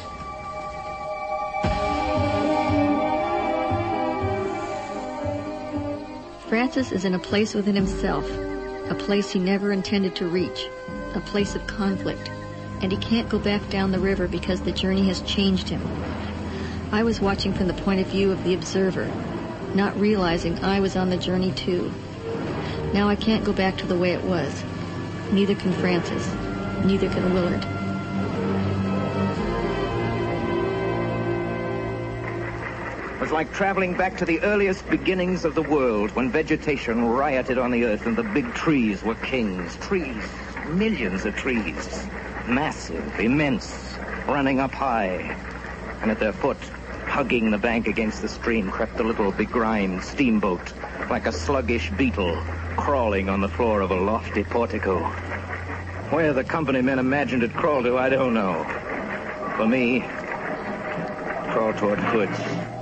Francis is in a place within himself, a place he never intended to reach, a place of conflict, and he can't go back down the river because the journey has changed him. I was watching from the point of view of the observer, not realizing I was on the journey too. Now I can't go back to the way it was. Neither can Francis. Neither can Willard. It was like traveling back to the earliest beginnings of the world when vegetation rioted on the earth and the big trees were kings. Trees, millions of trees, massive, immense, running up high. And at their foot, hugging the bank against the stream, crept the little begrimed steamboat, like a sluggish beetle crawling on the floor of a lofty portico. Where the company men imagined it crawled to, I don't know. For me, crawl toward goods.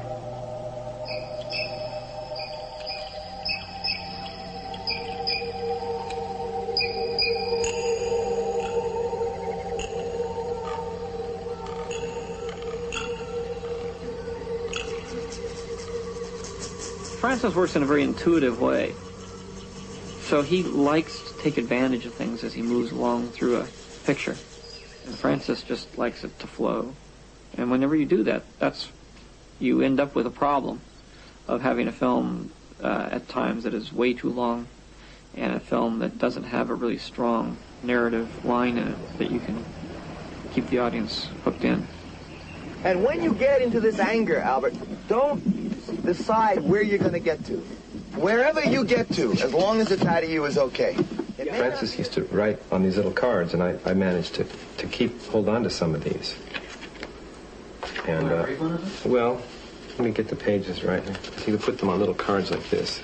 Francis works in a very intuitive way. So he likes to take advantage of things as he moves along through a picture. And Francis just likes it to flow. And whenever you do that, you end up with a problem of having a film at times that is way too long and a film that doesn't have a really strong narrative line in it that you can keep the audience hooked in. And when you get into this anger, Albert, don't decide where you're going to get to. Wherever you get to, as long as it's out of you, is okay. Francis used to write on these little cards, and I managed to hold on to some of these. And, well, let me get the pages right. You can put them on little cards like this.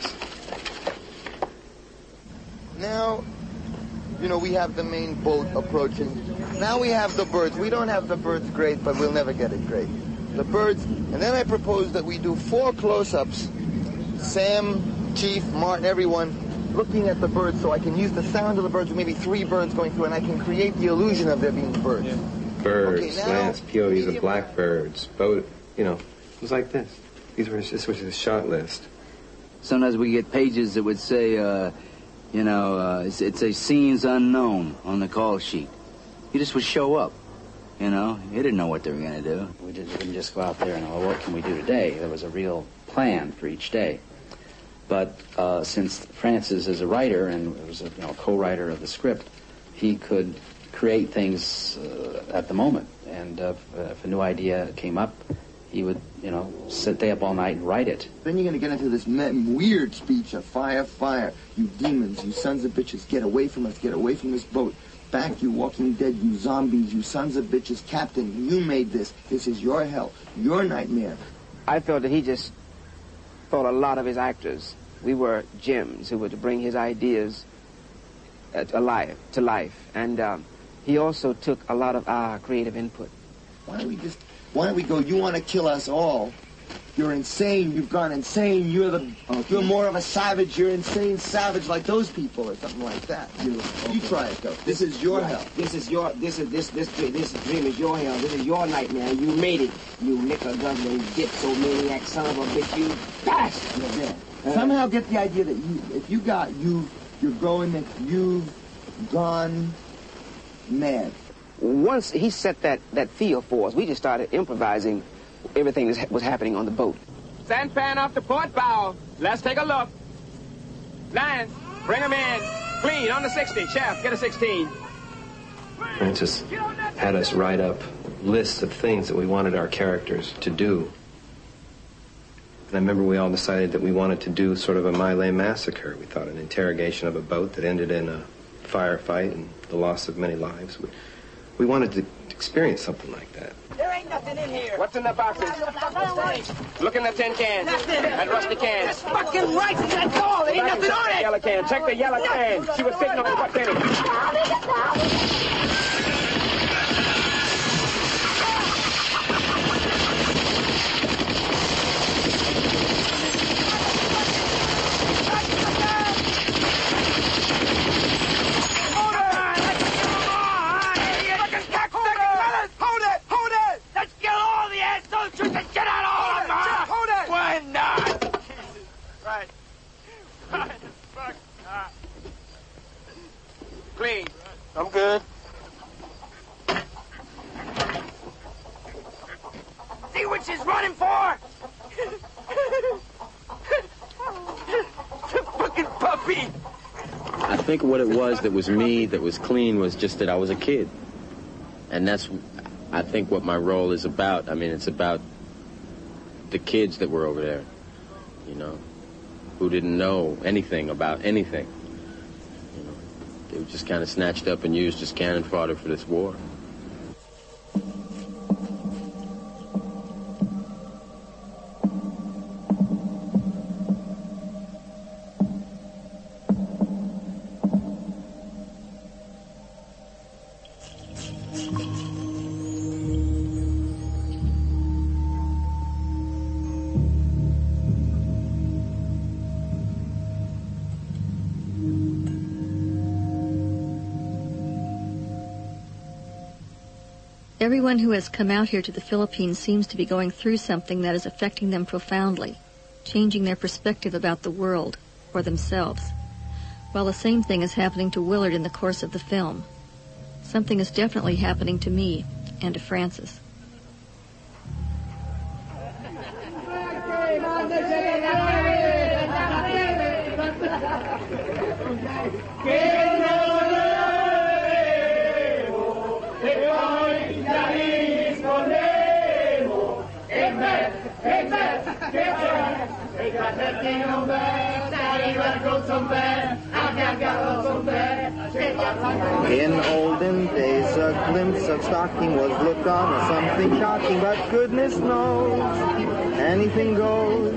Now, you know, we have the main boat approaching. Now we have the birds. We don't have the birds great, but we'll never get it great. The birds, and then I propose that we do 4 close-ups. Sam, Chief, Martin, everyone, looking at the birds so I can use the sound of the birds, maybe 3 birds going through, and I can create the illusion of there being birds. Yeah. Birds, okay, now, slants, POVs of blackbirds, boat, you know, it was like this. This was his shot list. Sometimes we get pages that would say, it's a scenes unknown on the call sheet. He just would show up, you know. He didn't know what they were going to do. We didn't just go out there and, what can we do today? There was a real plan for each day. But since Francis is a writer and was a co-writer of the script, he could create things at the moment. And if a new idea came up, he would, stay up all night and write it. Then you're going to get into this weird speech of fire, fire, you demons, you sons of bitches, get away from us, get away from this boat. back, you Walking Dead, you zombies, you sons of bitches. Captain, you made this. This is your hell, your nightmare. I felt that he just thought a lot of his actors. We were gems who were to bring his ideas to life. And he also took a lot of our creative input. Why don't we go, you want to kill us all? You're insane. You've gone insane. You're more of a savage. You're insane savage like those people or something like that. You try it though. This is your hell. This dream is your hell. This is your nightmare. You made it. You liquor guzzling dipsomaniac son of a bitch. You bastard. Somehow get the idea that you've gone mad. Once he set that feel for us, we just started improvising everything that was happening on the boat. Sandpan off the port bow. Let's take a look. Lance, bring him in. Clean on the 60. Chef, get a 16. Francis had us write up lists of things that we wanted our characters to do. And I remember we all decided that we wanted to do sort of a Miley massacre. We thought an interrogation of a boat that ended in a firefight and the loss of many lives. We wanted to experience something like that. There ain't nothing in here. What's in the boxes? Look in the tin cans. Nothing. And rusty cans. That's fucking right. That's all. There ain't nothing on it. Yellow can. Check the yellow can. She was sitting on what's in it. Clean. I'm good. See what she's running for? The fucking puppy. I think what it was that was me, that was clean, was just that I was a kid. And that's, I think, what my role is about. I mean, it's about the kids that were over there, you know, who didn't know anything about anything. They were just kind of snatched up and used as cannon fodder for this war. Everyone who has come out here to the Philippines seems to be going through something that is affecting them profoundly, changing their perspective about the world, or themselves. While the same thing is happening to Willard in the course of the film. Something is definitely happening to me, and to Francis. In olden days, a glimpse of stocking was looked on as something shocking, but goodness knows, anything goes.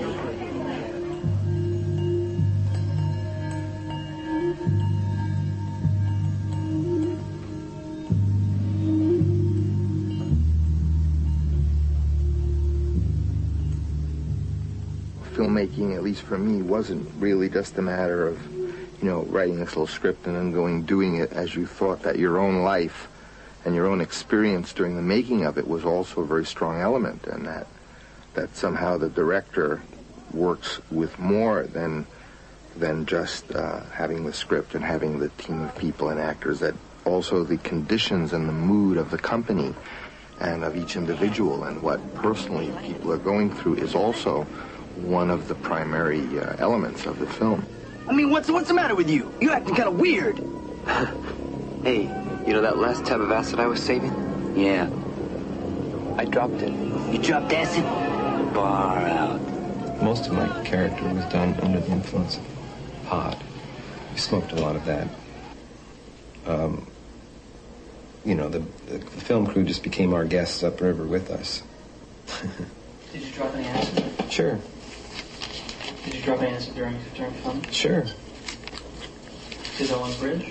Filmmaking, at least for me, wasn't really just a matter of, writing this little script and then doing it as you thought. That your own life and your own experience during the making of it was also a very strong element, and that somehow the director works with more than just having the script and having the team of people and actors, that also the conditions and the mood of the company and of each individual and what personally people are going through is also one of the primary elements of the film. I mean, what's the matter with you? You're acting kind of weird. Hey, you know that last tab of acid I was saving? Yeah. I dropped it. You dropped acid? Far out. Most of my character was done under the influence of pot. We smoked a lot of that. the film crew just became our guests upriver with us. Did you drop any acid? Sure. Did you drop any acid during filming? Sure. To Doe Long Bridge?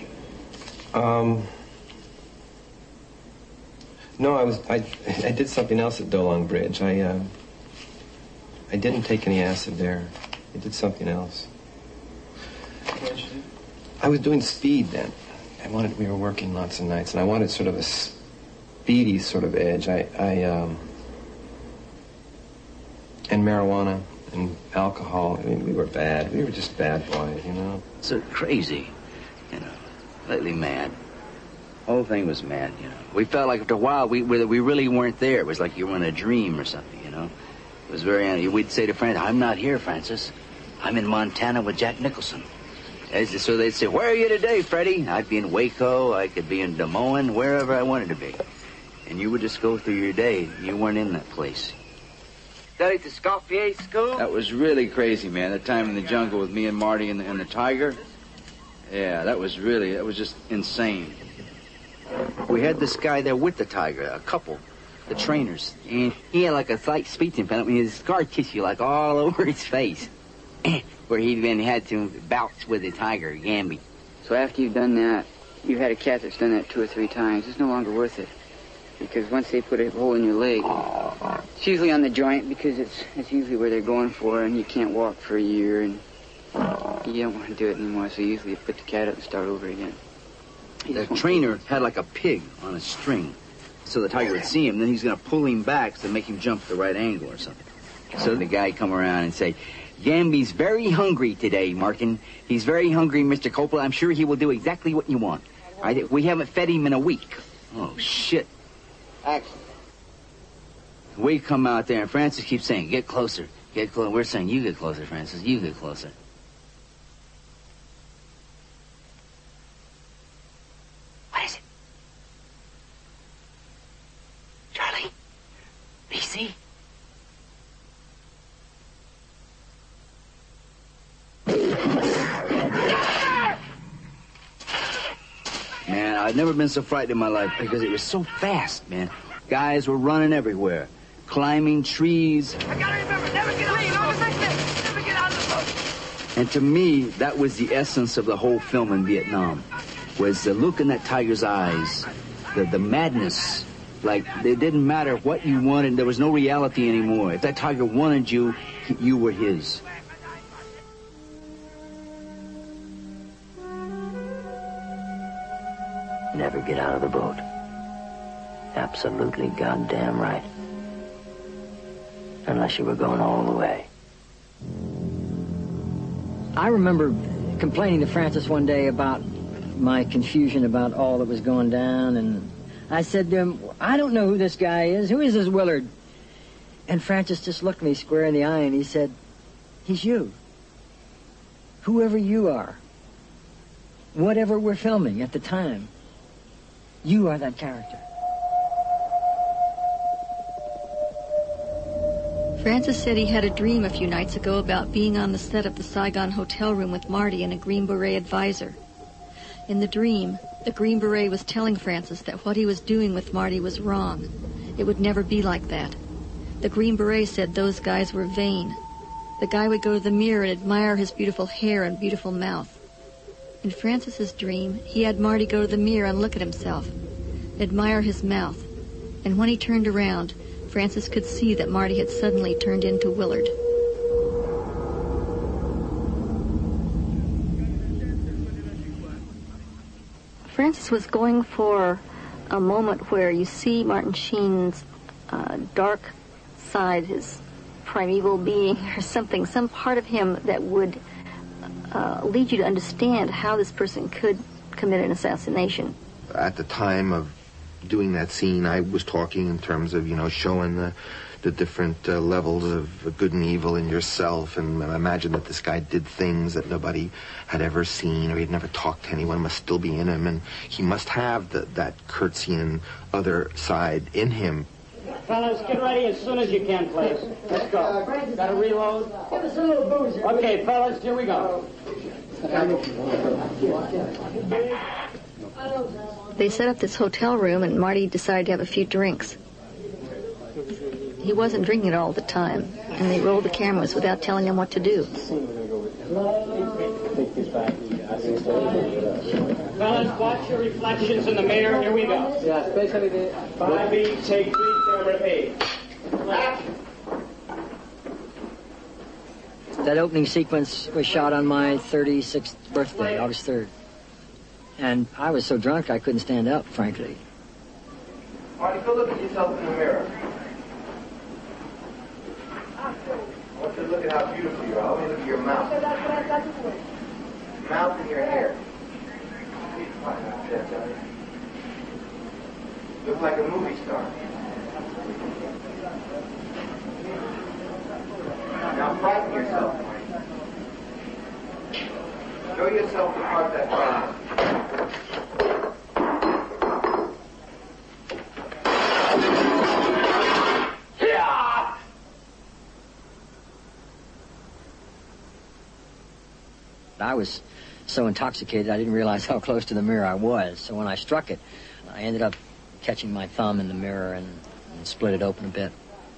No, I did something else at Doe Long Bridge. I didn't take any acid there. I did something else. What did you do? I was doing speed then. We were working lots of nights, and I wanted sort of a speedy sort of edge. And marijuana and alcohol. I mean, we were bad. We were just bad boys, So crazy, lately mad. The whole thing was mad, We felt like after a while we really weren't there. It was like you were in a dream or something, It was very. We'd say to Francis, "I'm not here, Francis. I'm in Montana with Jack Nicholson." So they'd say, "Where are you today, Freddie?" I'd be in Waco. I could be in Des Moines, wherever I wanted to be. And you would just go through your day. You weren't in that place. Studied the Scoffier School? That was really crazy, man. That time in the jungle with me and Marty and the tiger. Yeah, that was just insane. We had this guy there with the tiger, a couple, the trainers. And he had like a slight speech impediment. I mean, his scar tissue like all over his face. Where he'd been had to bounce with the tiger, Gamby. So after you've done that, you had a cat that's done that 2 or 3 times. It's no longer worth it. Because once they put a hole in your leg, it's usually on the joint because it's usually where they're going for, and you can't walk for a year, and you don't want to do it anymore, so usually you put the cat up and start over again. The trainer had like a pig on a string, so the tiger would see him, then he's going to pull him back to make him jump at the right angle or something. So the guy come around and say, "Gamby's very hungry today, Markin. He's very hungry, Mr. Coppola. I'm sure he will do exactly what you want. We haven't fed him in a week." Oh, shit. Action. We come out there, and Francis keeps saying, "Get closer, get closer." We're saying, "You get closer, Francis, you get closer." What is it? Charlie? BC? Man, I've never been so frightened in my life because it was so fast, man. Guys were running everywhere, climbing trees. I gotta remember, never get out of the boat. Never get out of the boat. And to me, that was the essence of the whole film in Vietnam, was the look in that tiger's eyes, the madness. Like, it didn't matter what you wanted. There was no reality anymore. If that tiger wanted you, you were his. Never get out of the boat. Absolutely goddamn right. Unless you were going all the way. I remember complaining to Francis one day about my confusion about all that was going down, and I said to him, "I don't know who this guy is. Who is this Willard?" And Francis just looked me square in the eye and he said, "He's you. Whoever you are. Whatever we're filming at the time. You are that character." Francis said he had a dream a few nights ago about being on the set of the Saigon hotel room with Marty and a Green Beret advisor. In the dream, the Green Beret was telling Francis that what he was doing with Marty was wrong. It would never be like that. The Green Beret said those guys were vain. The guy would go to the mirror and admire his beautiful hair and beautiful mouth. In Francis's dream, he had Marty go to the mirror and look at himself, admire his mouth, and when he turned around, Francis could see that Marty had suddenly turned into Willard. Francis was going for a moment where you see Martin Sheen's dark side, his primeval being or something, some part of him that would lead you to understand how this person could commit an assassination. At the time of doing that scene, I was talking in terms of, showing the different levels of good and evil in yourself, and I imagine that this guy did things that nobody had ever seen, or he'd never talked to anyone, must still be in him, and he must have that Kurtzian other side in him. Fellas, get ready as soon as you can, please. Let's go. Got to reload? Give us a little booze here. Okay, fellas, here we go. They set up this hotel room, and Marty decided to have a few drinks. He wasn't drinking it all the time, and they rolled the cameras without telling him what to do. Fellas, watch your reflections in the mirror. Here we go. Yeah, especially the 5B, take 3, camera A. Action. That opening sequence was shot on my 36th birthday, August 3rd. And I was so drunk I couldn't stand up, frankly. Marty, go look at yourself in the mirror. I want you to look at how beautiful you are. I want you to look at your mouth. Mouth and your hair. Look like a movie star. Now frighten yourself, Marty. Show yourself the part that frightens. I was so intoxicated I didn't realize how close to the mirror I was. So when I struck it, I ended up catching my thumb in the mirror and split it open a bit.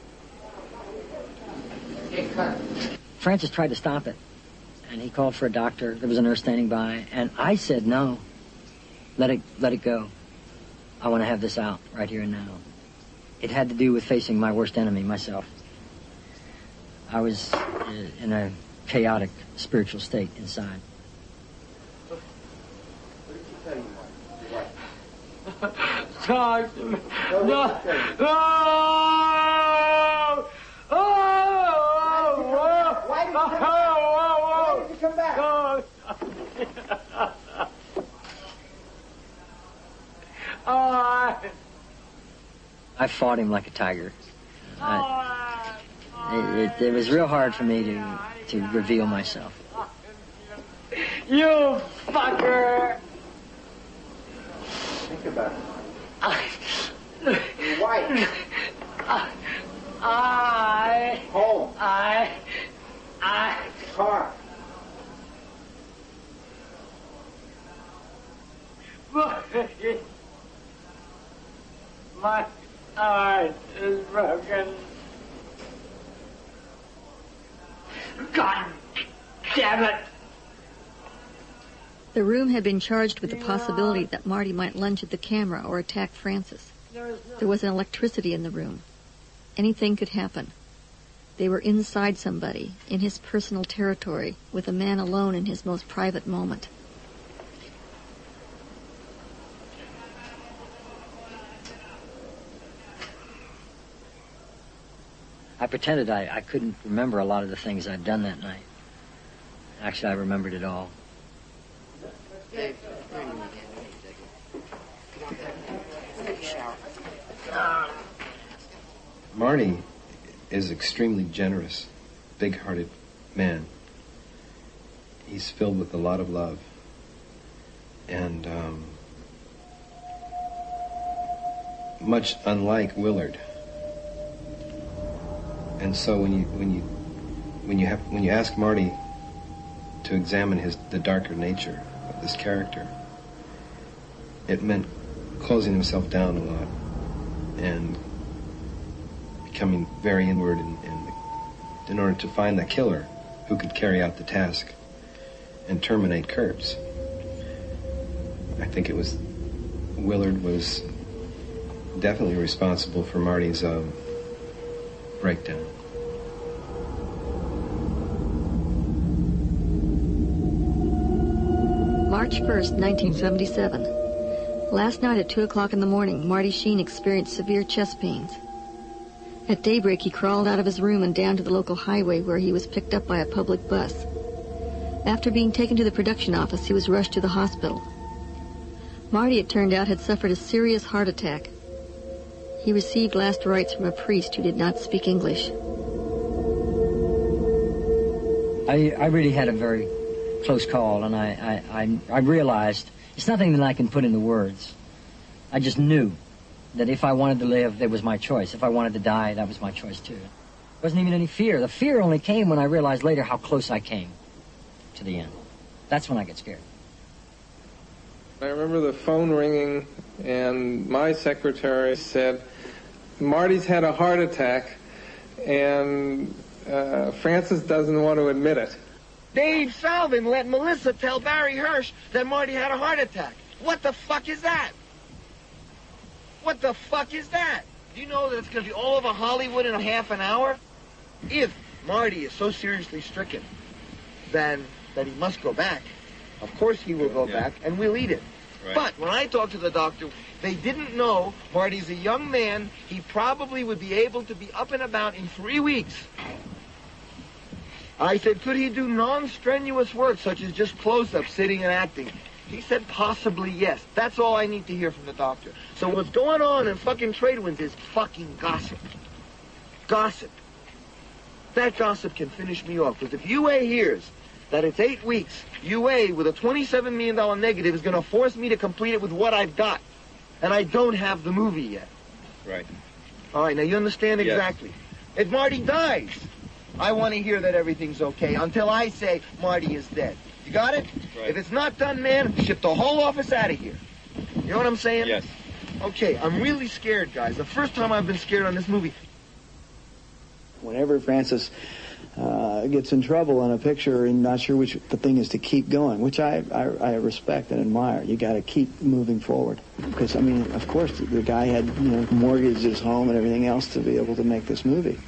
Francis tried to stop it, and he called for a doctor. There was a nurse standing by, and I said, no, let it go. I want to have this out right here and now. It had to do with facing my worst enemy, myself. I was in a chaotic spiritual state inside. Talk to me. No. Why did you come back? I fought him like a tiger. It was real hard for me to reveal myself. You fucker! Think about it. Your wife. Home. Car. My heart is broken. God damn it! The room had been charged with the possibility that Marty might lunge at the camera or attack Francis. There was an electricity in the room. Anything could happen. They were inside somebody, in his personal territory, with a man alone in his most private moment. I pretended I couldn't remember a lot of the things I'd done that night. Actually, I remembered it all. Marty is extremely generous, big-hearted man. He's filled with a lot of love. And much unlike Willard. And so when you ask Marty to examine the darker nature of this character, it meant closing himself down a lot and becoming very inward in order to find the killer who could carry out the task and terminate Kurtz. I think Willard was definitely responsible for Marty's breakdown. March 1st, 1977. Last night at 2 o'clock in the morning, Marty Sheen experienced severe chest pains. At daybreak, he crawled out of his room and down to the local highway where he was picked up by a public bus. After being taken to the production office, he was rushed to the hospital. Marty, it turned out, had suffered a serious heart attack. He received last rites from a priest who did not speak English. I really had a very close call, and I realized it's nothing that I can put into words. I just knew that if I wanted to live, that was my choice. If I wanted to die, that was my choice too. There wasn't even any fear. The fear only came when I realized later how close I came to the end. That's when I get scared. I remember the phone ringing, and my secretary said, Marty's had a heart attack, and Francis doesn't want to admit it. Dave Salvin let Melissa tell Barry Hirsch that Marty had a heart attack. What the fuck is that? What the fuck is that? Do you know that it's going to be all over Hollywood in a half an hour? If Marty is so seriously stricken, then that he must go back. Of course he will go back, and we'll eat it. Right. But when I talked to the doctor, they didn't know Marty's a young man. He probably would be able to be up and about in 3 weeks. I said, could he do non-strenuous work, such as just close-up, sitting and acting? He said, possibly yes. That's all I need to hear from the doctor. So what's going on in fucking Tradewinds is fucking gossip. Gossip. That gossip can finish me off, because if UA hears that it's 8 weeks, UA with a $27 million negative is going to force me to complete it with what I've got. And I don't have the movie yet. Right. All right, now you understand exactly. Yes. If Marty dies, I want to hear that everything's okay until I say Marty is dead. You got it? Right. If it's not done, man, ship the whole office out of here. You know what I'm saying? Yes. Okay, I'm really scared, guys. The first time I've been scared on this movie. Whenever Francis gets in trouble on a picture and not sure which the thing is to keep going, which I respect and admire. You got to keep moving forward. Because, I mean, of course, the guy had, mortgaged his home and everything else to be able to make this movie.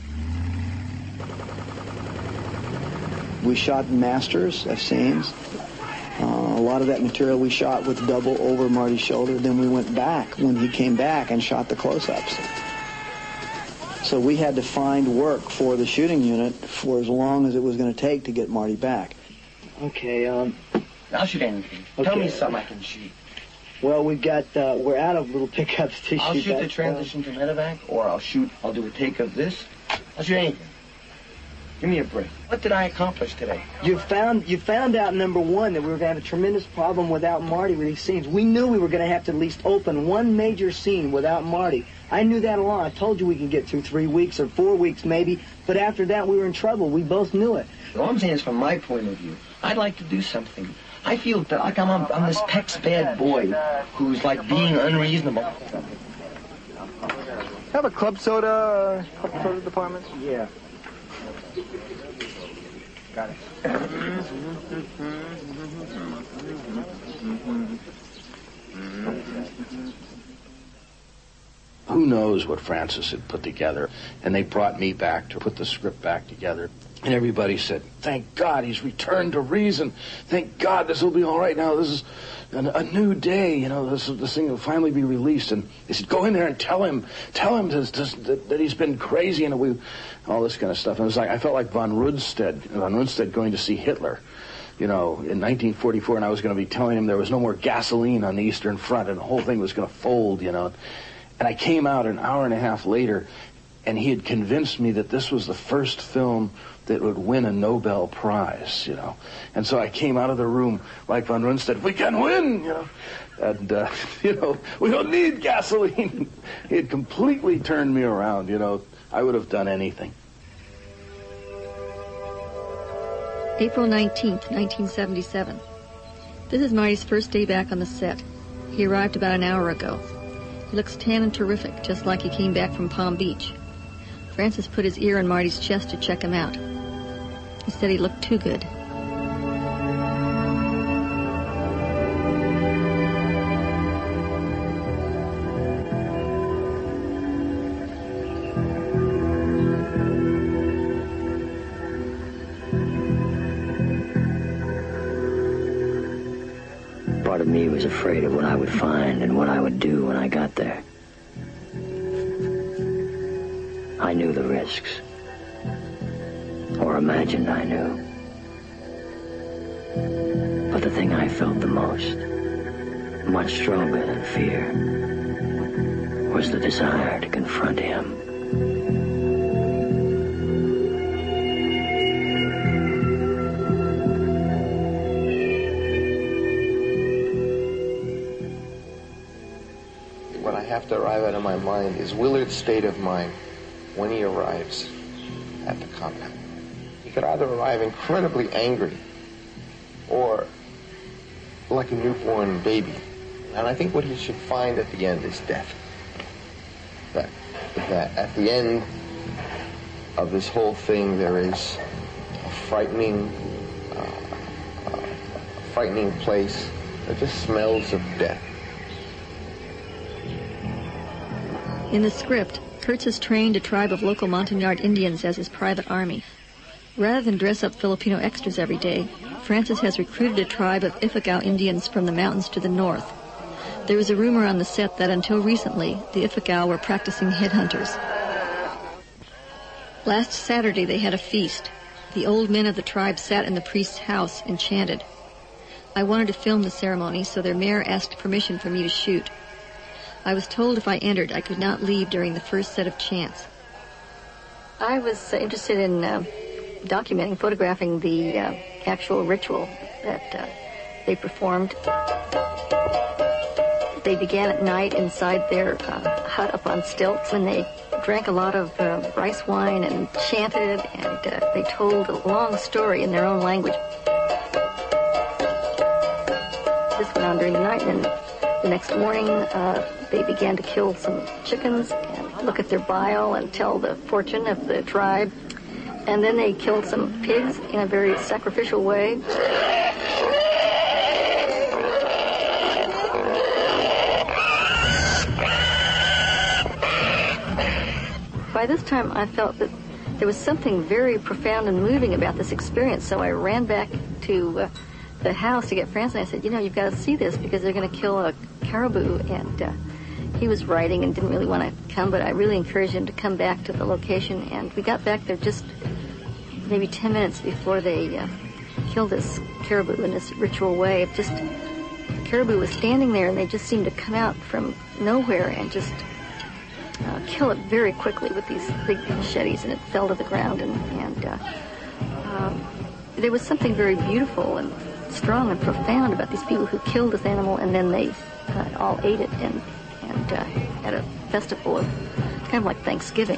We shot masters of scenes. A lot of that material we shot with double over Marty's shoulder. Then we went back when he came back and shot the close-ups. So we had to find work for the shooting unit for as long as it was going to take to get Marty back. Okay, I'll shoot anything. Okay. Tell me something I can shoot. Well, we've got, we're out of little pickups to shoot. I'll shoot the transition to medevac, or I'll do a take of this. I'll shoot anything. Give me a break. What did I accomplish today? You found out, number one, that we were going to have a tremendous problem without Marty with these scenes. We knew we were going to have to at least open one major scene without Marty. I knew that along. I told you we could get through 3 weeks or 4 weeks maybe, but after that we were in trouble. We both knew it. All I'm saying is from my point of view, I'd like to do something. I feel that like I'm this Peck's bad boy who's like being unreasonable. Have a club soda department? Yeah. Got it. Who knows what Francis had put together? And they brought me back to put the script back together. And everybody said, thank God he's returned to reason. Thank God this will be all right now. This is a new day. This thing will finally be released. And they said, go in there and tell him that he's been crazy and all this kind of stuff. And it was like, I felt like von Rundstedt going to see Hitler, in 1944. And I was going to be telling him there was no more gasoline on the Eastern Front and the whole thing was going to fold, And I came out an hour and a half later, and he had convinced me that this was the first film that would win a Nobel Prize, And so I came out of the room like von Rundstedt, we can win, And, we don't need gasoline. He had completely turned me around, I would have done anything. April 19th, 1977. This is Marty's first day back on the set. He arrived about an hour ago. He looks tan and terrific, just like he came back from Palm Beach. Francis put his ear on Marty's chest to check him out. He said he looked too good. Part of me was afraid of what I would find and what I would do when I got there. I knew the risks. Or imagined I knew. But the thing I felt the most, much stronger than fear, was the desire to confront him. What I have to arrive at in my mind is Willard's state of mind when he arrives at the compound. He could either arrive incredibly angry or like a newborn baby And I think what he should find at the end is death. That at the end of this whole thing there is a frightening place that just smells of death. In the script, Kurtz has trained a tribe of local Montagnard Indians as his private army. Rather than dress up Filipino extras every day, Francis has recruited a tribe of Ifugao Indians from the mountains to the north. There was a rumor on the set that until recently, the Ifugao were practicing headhunters. Last Saturday they had a feast. The old men of the tribe sat in the priest's house and chanted. I wanted to film the ceremony, so their mayor asked permission for me to shoot. I was told if I entered, I could not leave during the first set of chants. I was interested in documenting, photographing the actual ritual that they performed. They began at night inside their hut up on stilts, and they drank a lot of rice wine and chanted, and they told a long story in their own language. This went on during the night, and the next morning they began to kill some chickens and look at their bile and tell the fortune of the tribe. And then they killed some pigs in a very sacrificial way. By this time, I felt that there was something very profound and moving about this experience, so I ran back to the house to get Francis, and I said, you've got to see this because they're going to kill a caribou. And he was writing and didn't really want to come, but I really encouraged him to come back to the location, and we got back there just maybe 10 minutes before they killed this caribou in this ritual way. Caribou was standing there, and they just seemed to come out from nowhere and just kill it very quickly with these big machetes, and it fell to the ground. And there was something very beautiful and strong and profound about these people who killed this animal, and then they all ate it and had a festival of kind of like Thanksgiving.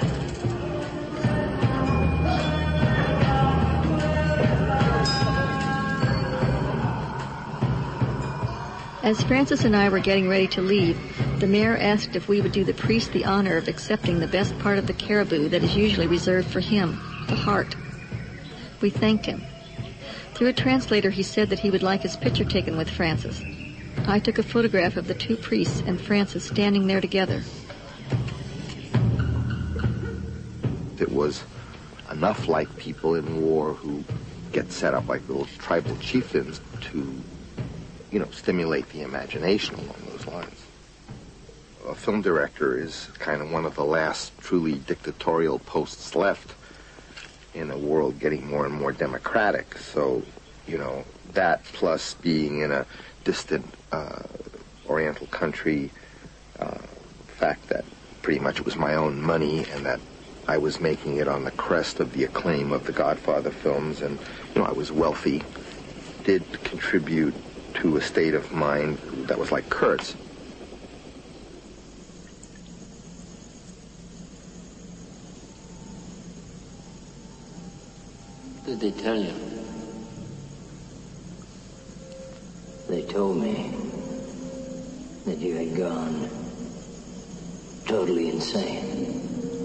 As Francis and I were getting ready to leave, the mayor asked if we would do the priest the honor of accepting the best part of the caribou that is usually reserved for him, the heart. We thanked him. Through a translator, he said that he would like his picture taken with Francis. I took a photograph of the two priests and Francis standing there together. It was enough like people in war who get set up like little tribal chieftains to, stimulate the imagination along those lines. A film director is kind of one of the last truly dictatorial posts left in a world getting more and more democratic. So, that plus being in a distant Oriental country, the fact that pretty much it was my own money and that I was making it on the crest of the acclaim of the Godfather films, and, I was wealthy, did contribute to a state of mind that was like Kurt's. What did they tell you? They told me that you had gone totally insane.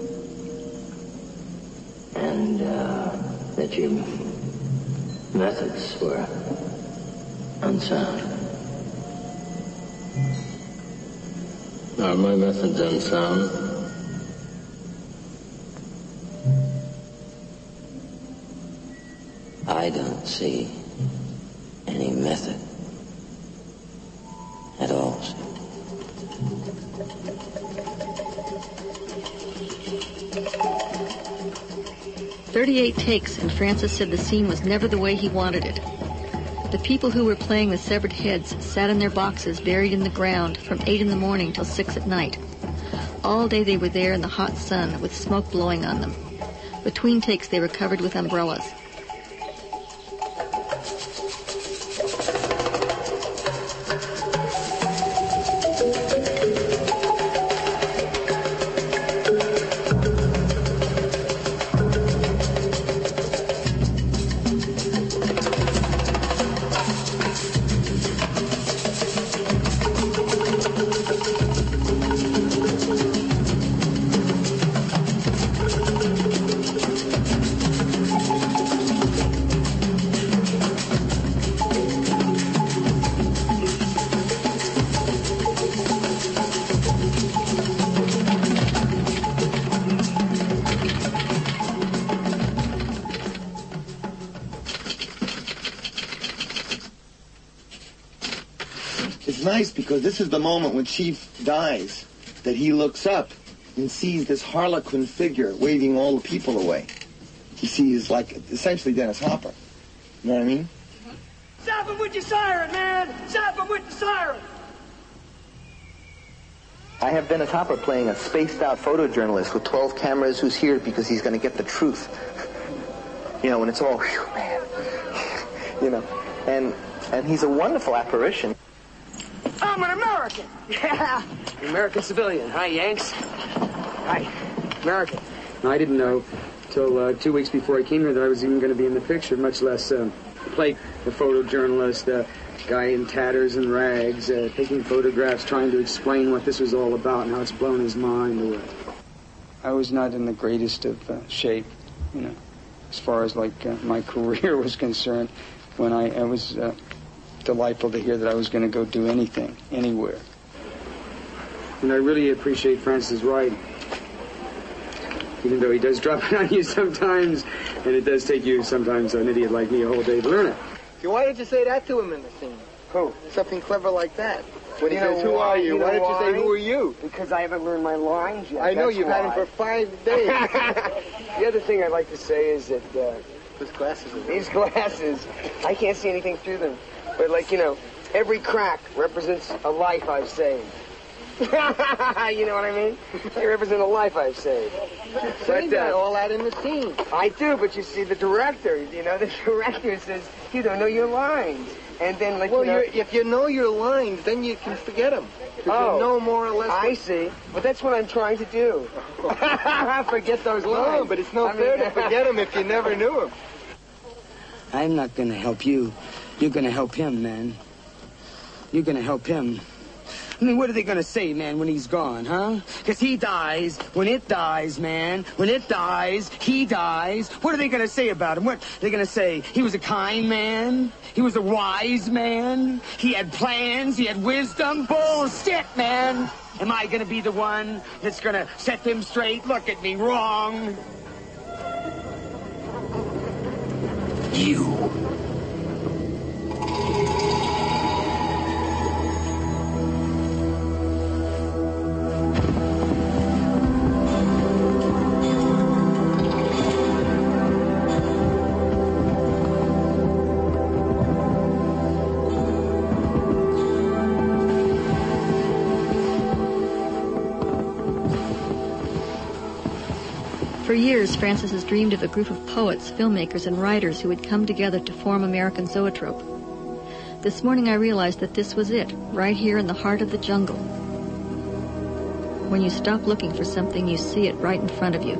And that your methods were unsound. Are my methods unsound? I don't see any method at all, sir. "38 takes, and Francis said the scene was never the way he wanted it. The people who were playing the severed heads sat in their boxes buried in the ground from 8 in the morning till 6 at night. All day they were there in the hot sun with smoke blowing on them. Between takes they were covered with umbrellas. nice because this is the moment when Chief dies that he looks up and sees this harlequin figure waving all the people away. He sees, like, essentially Dennis Hopper. You know what I mean? Stop him with your siren, man! Stop him with the siren! I have Dennis Hopper playing a spaced-out photojournalist with 12 cameras who's here because he's going to get the truth. You know, when it's all, whew, man. You know, and he's a wonderful apparition. I'm an American! Yeah! American civilian. Hi, Yanks. Hi. American. I didn't know till 2 weeks before I came here that I was even going to be in the picture, much less play the photojournalist, guy in tatters and rags, taking photographs, trying to explain what this was all about and how it's blown his mind away. I was not in the greatest of shape, you know, as far as my career was concerned. When I was delightful to hear that I was going to go do anything, anywhere. And I really appreciate Francis Wright, even though he does drop it on you sometimes, and it does take you sometimes, an idiot like me, a whole day to learn it. Why didn't you say that to him in the scene? Who? Something clever like that. When he You know says, who why? are you? You know Why didn't you why? say, who are you? Because I haven't learned my lines yet. I know, That's you've had him why. for 5 days. The other thing I'd like to say is that His glasses are these glasses, I can't see anything through them. But, like, you know, every crack represents a life I've saved. You know what I mean? They represent a life I've saved. But all that in the scene. I do, but you see, the director says, you don't know your lines. And then, like, Well, you know... if you know your lines, then you can forget them. Oh, you know more or less. I see. But that's what I'm trying to do. Forget those lines. No, but it's no fair to forget them if you never knew them. I'm not going to help you. You're going to help him, man. You're going to help him. I mean, what are they going to say, man, when he's gone, huh? Because he dies. When it dies, man. When it dies, he dies. What are they going to say about him? What are they going to say? He was a kind man. He was a wise man. He had plans. He had wisdom. Bullshit, man. Am I going to be the one that's going to set them straight? Look at me, wrong. You. For years, Francis has dreamed of a group of poets, filmmakers, and writers who would come together to form American Zoetrope. This morning I realized that this was it, right here in the heart of the jungle. When you stop looking for something, you see it right in front of you.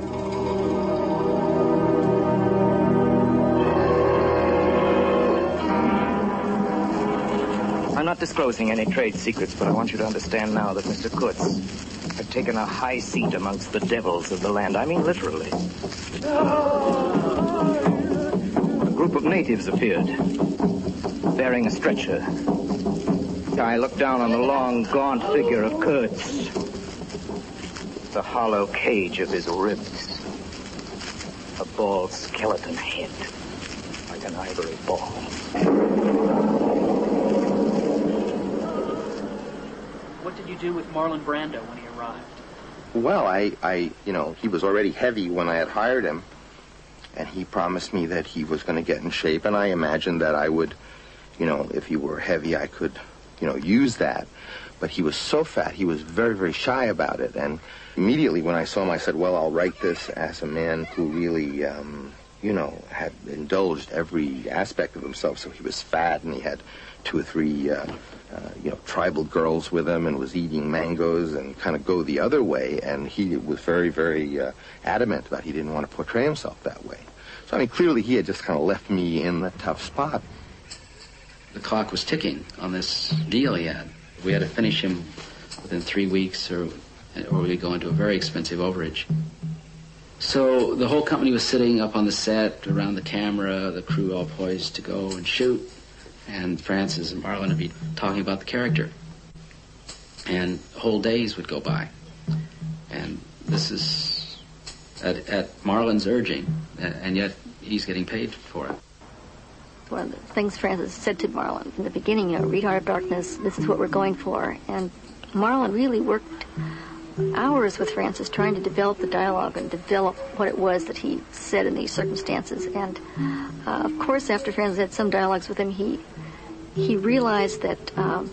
I'm not disclosing any trade secrets, but I want you to understand now that Mr. Kutz had taken a high seat amongst the devils of the land. I mean literally. A group of natives appeared, bearing a stretcher. I looked down on the long, gaunt figure of Kurtz, the hollow cage of his ribs, a bald skeleton head, like an ivory ball. What did you do with Marlon Brando when he arrived? Well, I he was already heavy when I had hired him, and he promised me that he was going to get in shape, and I imagined that I would, if he were heavy, I could, use that. But he was so fat, he was very, very shy about it, and immediately when I saw him, I said, well, I'll write this as a man who really, had indulged every aspect of himself. So he was fat, and he had 2 or 3, tribal girls with him, and was eating mangoes and kind of go the other way. And he was very, very adamant that he didn't want to portray himself that way. So, I mean, clearly he had just kind of left me in the tough spot. The clock was ticking on this deal he had. We had to finish him within 3 weeks or we'd go into a very expensive overage. So the whole company was sitting up on the set, around the camera, the crew all poised to go and shoot. And Francis and Marlon would be talking about the character. And whole days would go by. And this is at Marlon's urging, and yet he's getting paid for it. one of the things Francis said to Marlon in the beginning, read Heart of Darkness, this is what we're going for. And Marlon really worked hours with Francis trying to develop the dialogue and develop what it was that he said in these circumstances. And, of course, after Francis had some dialogues with him, he realized that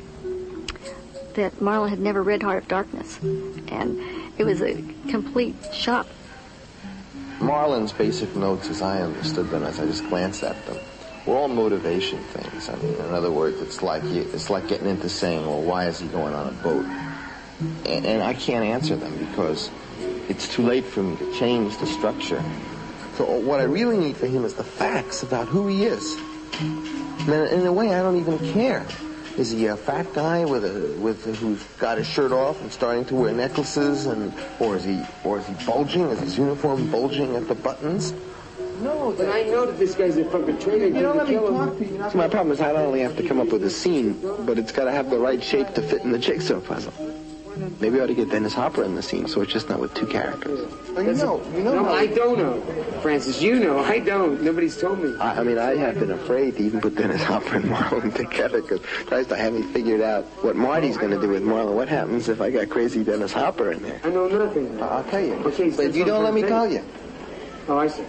Marlon had never read Heart of Darkness. And it was a complete shock. Marlon's basic notes, as I understood them, as I just glanced at them, were all motivation things. I mean, in other words, it's like getting into saying, well, why is he going on a boat? And I can't answer them because it's too late for me to change the structure. So what I really need for him is the facts about who he is. And in a way, I don't even care. Is he a fat guy who's got his shirt off and starting to wear necklaces, or is he bulging? Is his uniform bulging at the buttons? No, but I know that this guy's a fucking traitor. You don't let me talk to you. See, my problem is I not only have to come up with a scene, but it's got to have the right shape to fit in the jigsaw puzzle. Maybe I ought to get Dennis Hopper in the scene, so it's just not with two characters. Well, you know. No, I don't know. Francis, you know. I don't. Nobody's told me. I mean, I have been afraid to even put Dennis Hopper and Marlon together, because tries to have me figured out what Marty's going to do with Marlon. What happens if I got crazy Dennis Hopper in there? I know nothing. I'll tell you. Okay, but you don't let me tell you. Oh, I see.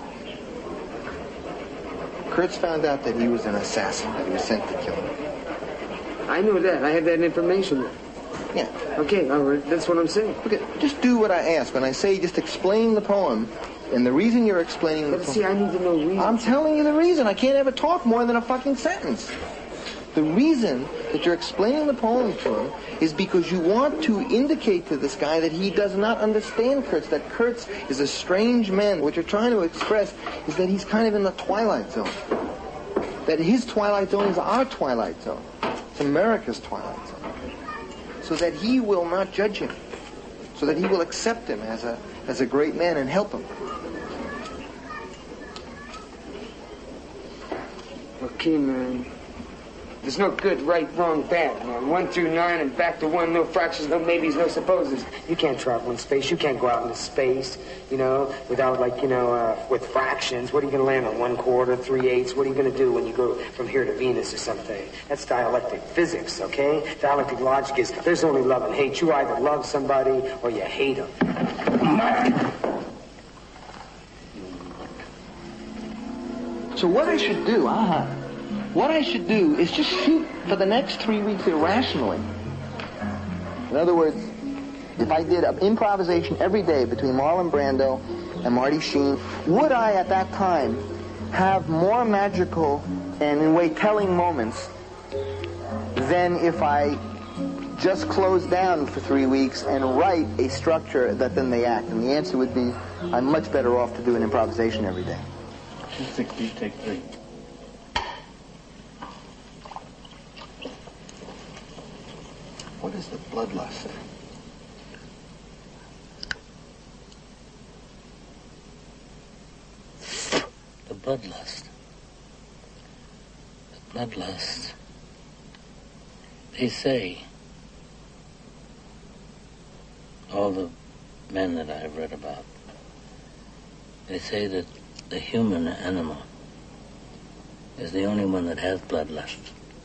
Kurtz found out that he was an assassin, that he was sent to kill him. I know that. I have that information. Yeah. Okay, all right. That's what I'm saying. Okay, just do what I ask. When I say just explain the poem, and the reason you're explaining the poem... See, I need to know reason. I'm telling you the reason. I can't ever talk more than a fucking sentence. The reason that you're explaining the poem to him is because you want to indicate to this guy that he does not understand Kurtz, that Kurtz is a strange man. What you're trying to express is that he's kind of in the twilight zone. That his twilight zone is our twilight zone. It's America's twilight zone. So that he will not judge him. So that he will accept him as a great man and help him. Okay, man. There's no good, right, wrong, bad, man. 1 through 9 and back to 1, no fractions, no maybes, no supposes. You can't travel in space. You can't go out into space, without, with fractions. What are you going to land on? 1/4, 3/8? What are you going to do when you go from here to Venus or something? That's dialectic physics, okay? Dialectic logic is there's only love and hate. You either love somebody or you hate them. So what I should do, what I should do is just shoot for the next 3 weeks irrationally. In other words, if I did an improvisation every day between Marlon Brando and Marty Sheen, would I at that time have more magical and in a way telling moments than if I just close down for 3 weeks and write a structure that then they act? And the answer would be, I'm much better off to do an improvisation every day. 260, take 3. What is the bloodlust? The bloodlust. The bloodlust. They say, all the men that I've read about, they say that the human animal is the only one that has bloodlust.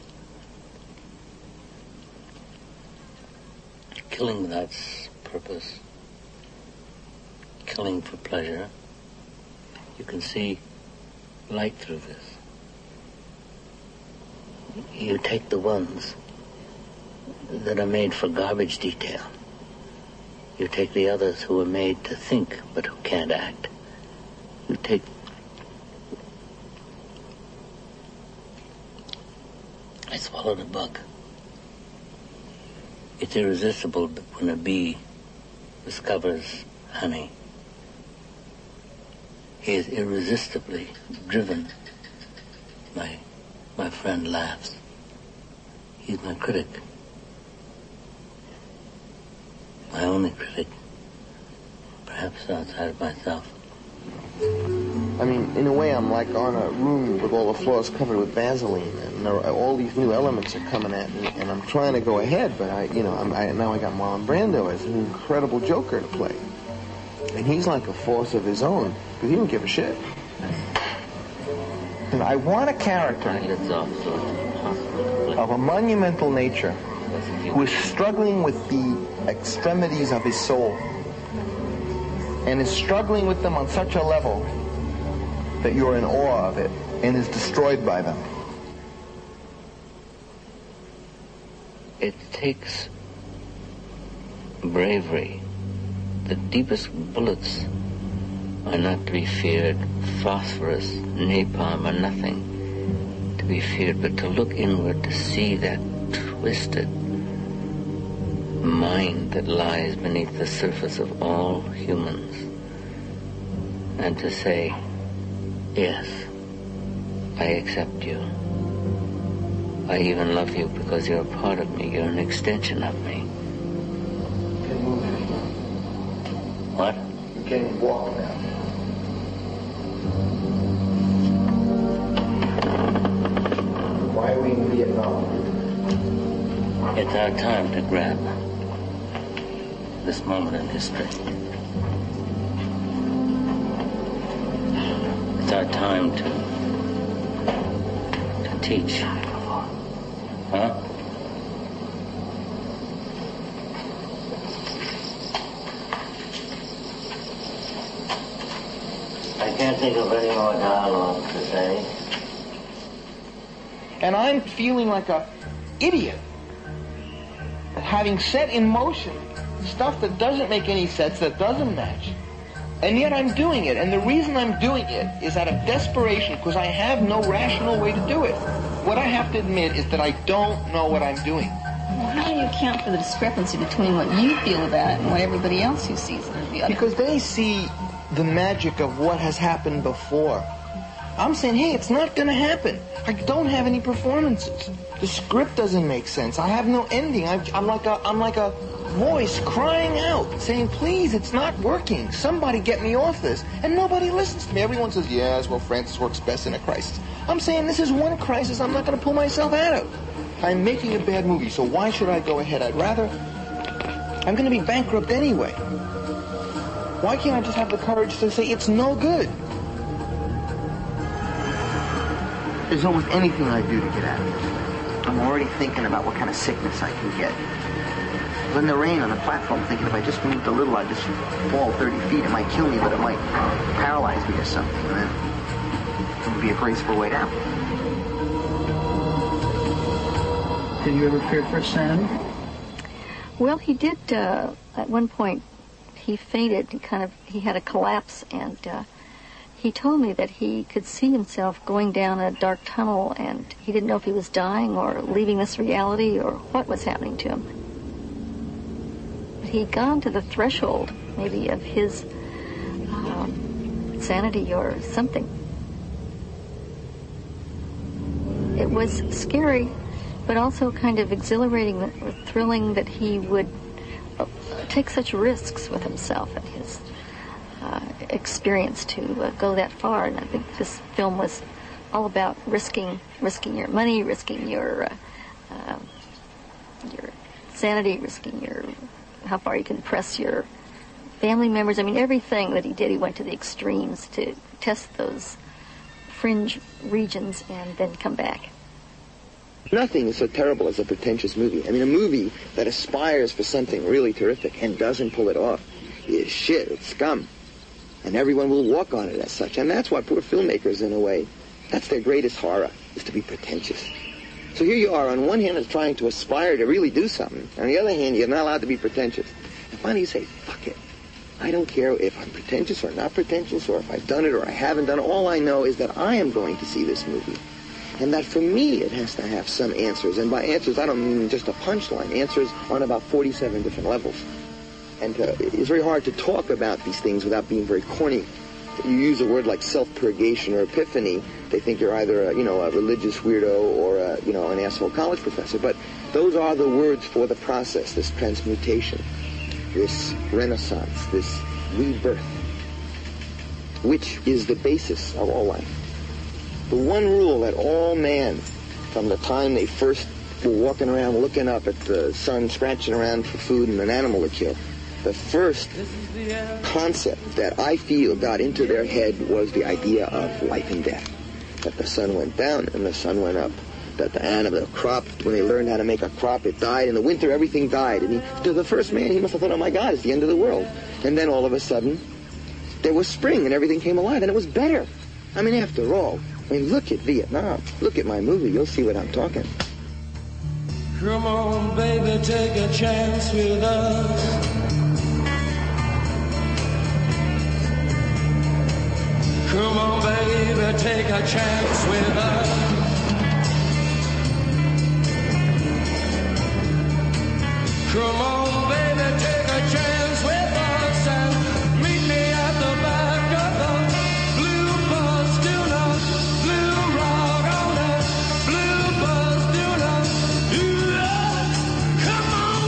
Killing without purpose, killing for pleasure. You can see light through this. You take the ones that are made for garbage detail. You take the others who are made to think but who can't act. You take... I swallowed a bug. It's irresistible when a bee discovers honey. He is irresistibly driven. My friend laughs. He's my critic. My only critic. Perhaps outside of myself. I mean, in a way, I'm like on a room with all the floors covered with Vaseline, and all these new elements are coming at me, and I'm trying to go ahead, but now I got Marlon Brando as an incredible Joker to play, and he's like a force of his own because he don't give a shit. And I want a character of a monumental nature who is struggling with the extremities of his soul and is struggling with them on such a level that you're in awe of it and is destroyed by them. It takes bravery. The deepest bullets are not to be feared. Phosphorus, napalm are nothing to be feared, but to look inward to see that twisted mind that lies beneath the surface of all humans, and to say, yes, I accept you. I even love you because you're a part of me. You're an extension of me. You can move anymore. What? You can walk now. Why are we in Vietnam? It's our time to grab this moment in history. It's our time to teach. Huh? I can't think of any more dialogue to say. And I'm feeling like a idiot at having set in motion stuff that doesn't make any sense, that doesn't match. And yet I'm doing it. And the reason I'm doing it is out of desperation, because I have no rational way to do it. What I have to admit is that I don't know what I'm doing. Well, how do you account for the discrepancy between what you feel about it and what everybody else who sees it? Because they see the magic of what has happened before. I'm saying, hey, it's not going to happen. I don't have any performances. The script doesn't make sense. I have no ending. I'm like a voice crying out, saying, please, it's not working. Somebody get me off this. And nobody listens to me. Everyone says, yes, well, Francis works best in a crisis. I'm saying this is one crisis I'm not going to pull myself out of. I'm making a bad movie, so why should I go ahead? I'm going to be bankrupt anyway. Why can't I just have the courage to say it's no good? There's almost anything I do to get out of it. I'm already thinking about what kind of sickness I can get. In the rain on the platform, thinking if I just moved a little, I'd just fall 30 feet. It might kill me, but it might paralyze me or something. And then it would be a graceful way down. Did you ever fear for Sam? Well, he did. At one point, he fainted. He had a collapse, and he told me that he could see himself going down a dark tunnel, and he didn't know if he was dying or leaving this reality or what was happening to him. But he'd gone to the threshold, maybe, of his sanity or something. It was scary, but also kind of exhilarating or thrilling that he would take such risks with himself and his experience to go that far. And I think this film was all about risking your money, risking your sanity, risking how far you can press your family members. I mean, everything that he did, he went to the extremes to test those fringe regions and then come back. Nothing is so terrible as a pretentious movie. I mean, a movie that aspires for something really terrific and doesn't pull it off is shit, it's scum. And everyone will walk on it as such. And that's why poor filmmakers, in a way, that's their greatest horror, is to be pretentious. So here you are, on one hand, it's trying to aspire to really do something. On the other hand, you're not allowed to be pretentious. And finally you say, fuck it. I don't care if I'm pretentious or not pretentious, or if I've done it or I haven't done it. All I know is that I am going to see this movie. And that for me, it has to have some answers. And by answers, I don't mean just a punchline. Answers on about 47 different levels. And it's very hard to talk about these things without being very corny. You use a word like self-purgation or epiphany, they think you're either a religious weirdo or an asshole college professor. But those are the words for the process, this transmutation, this renaissance, this rebirth, which is the basis of all life. The one rule that all man, from the time they first were walking around looking up at the sun, scratching around for food and an animal to kill, the first concept that I feel got into their head was the idea of life and death. that the sun went down and the sun went up. That the animal, the crop, when they learned how to make a crop, it died. In the winter, everything died. And the first man, he must have thought, oh my God, it's the end of the world. And then all of a sudden, there was spring and everything came alive and it was better. I mean, after all, look at Vietnam. Look at my movie. You'll see what I'm talking. Come on, baby, take a chance with us. Come on, baby, take a chance with us. Come on, baby, take a chance with us and meet me at the back of the blue bus tuna, blue rock on the blue bus tuna. Come on,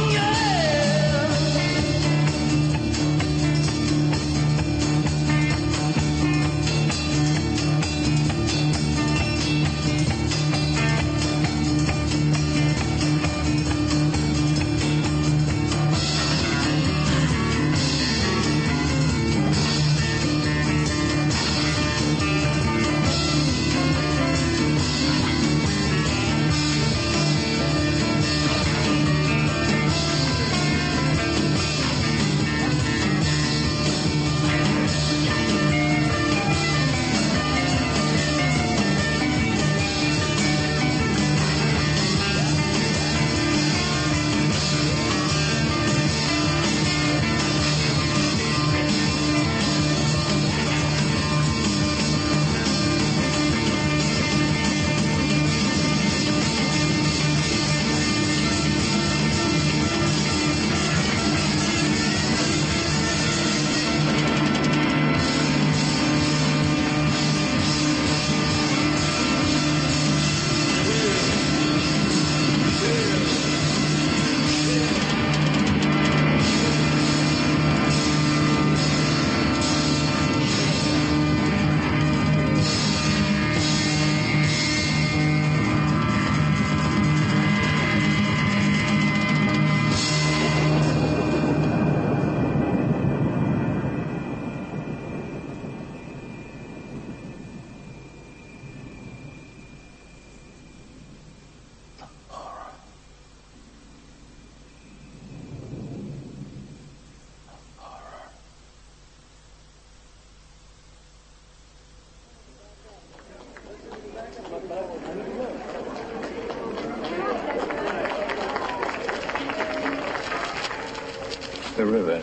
The river,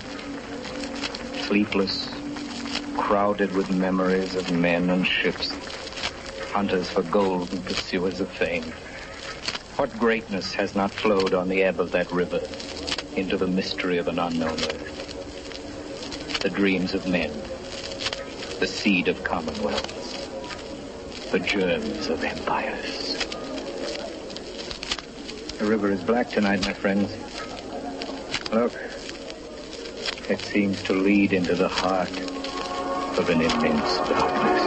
sleepless, crowded with memories of men and ships, hunters for gold and pursuers of fame. What greatness has not flowed on the ebb of that river into the mystery of an unknown earth? The dreams of men, the seed of commonwealths, the germs of empires. The river is black tonight, my friends. Look. It seems to lead into the heart of an immense darkness.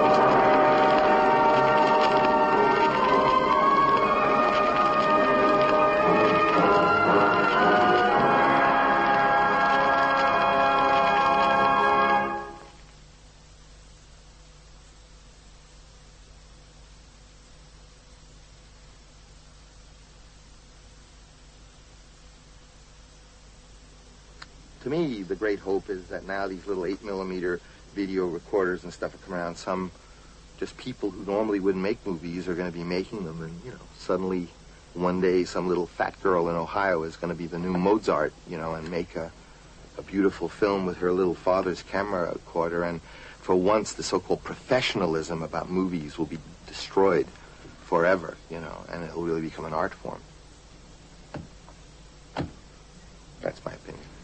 To me, the great hope is that now these little 8mm video recorders and stuff are coming around. Some just people who normally wouldn't make movies are going to be making them. And, suddenly one day some little fat girl in Ohio is going to be the new Mozart, and make a beautiful film with her little father's camera recorder. And for once, the so-called professionalism about movies will be destroyed forever, and it'll really become an art form. That's my opinion.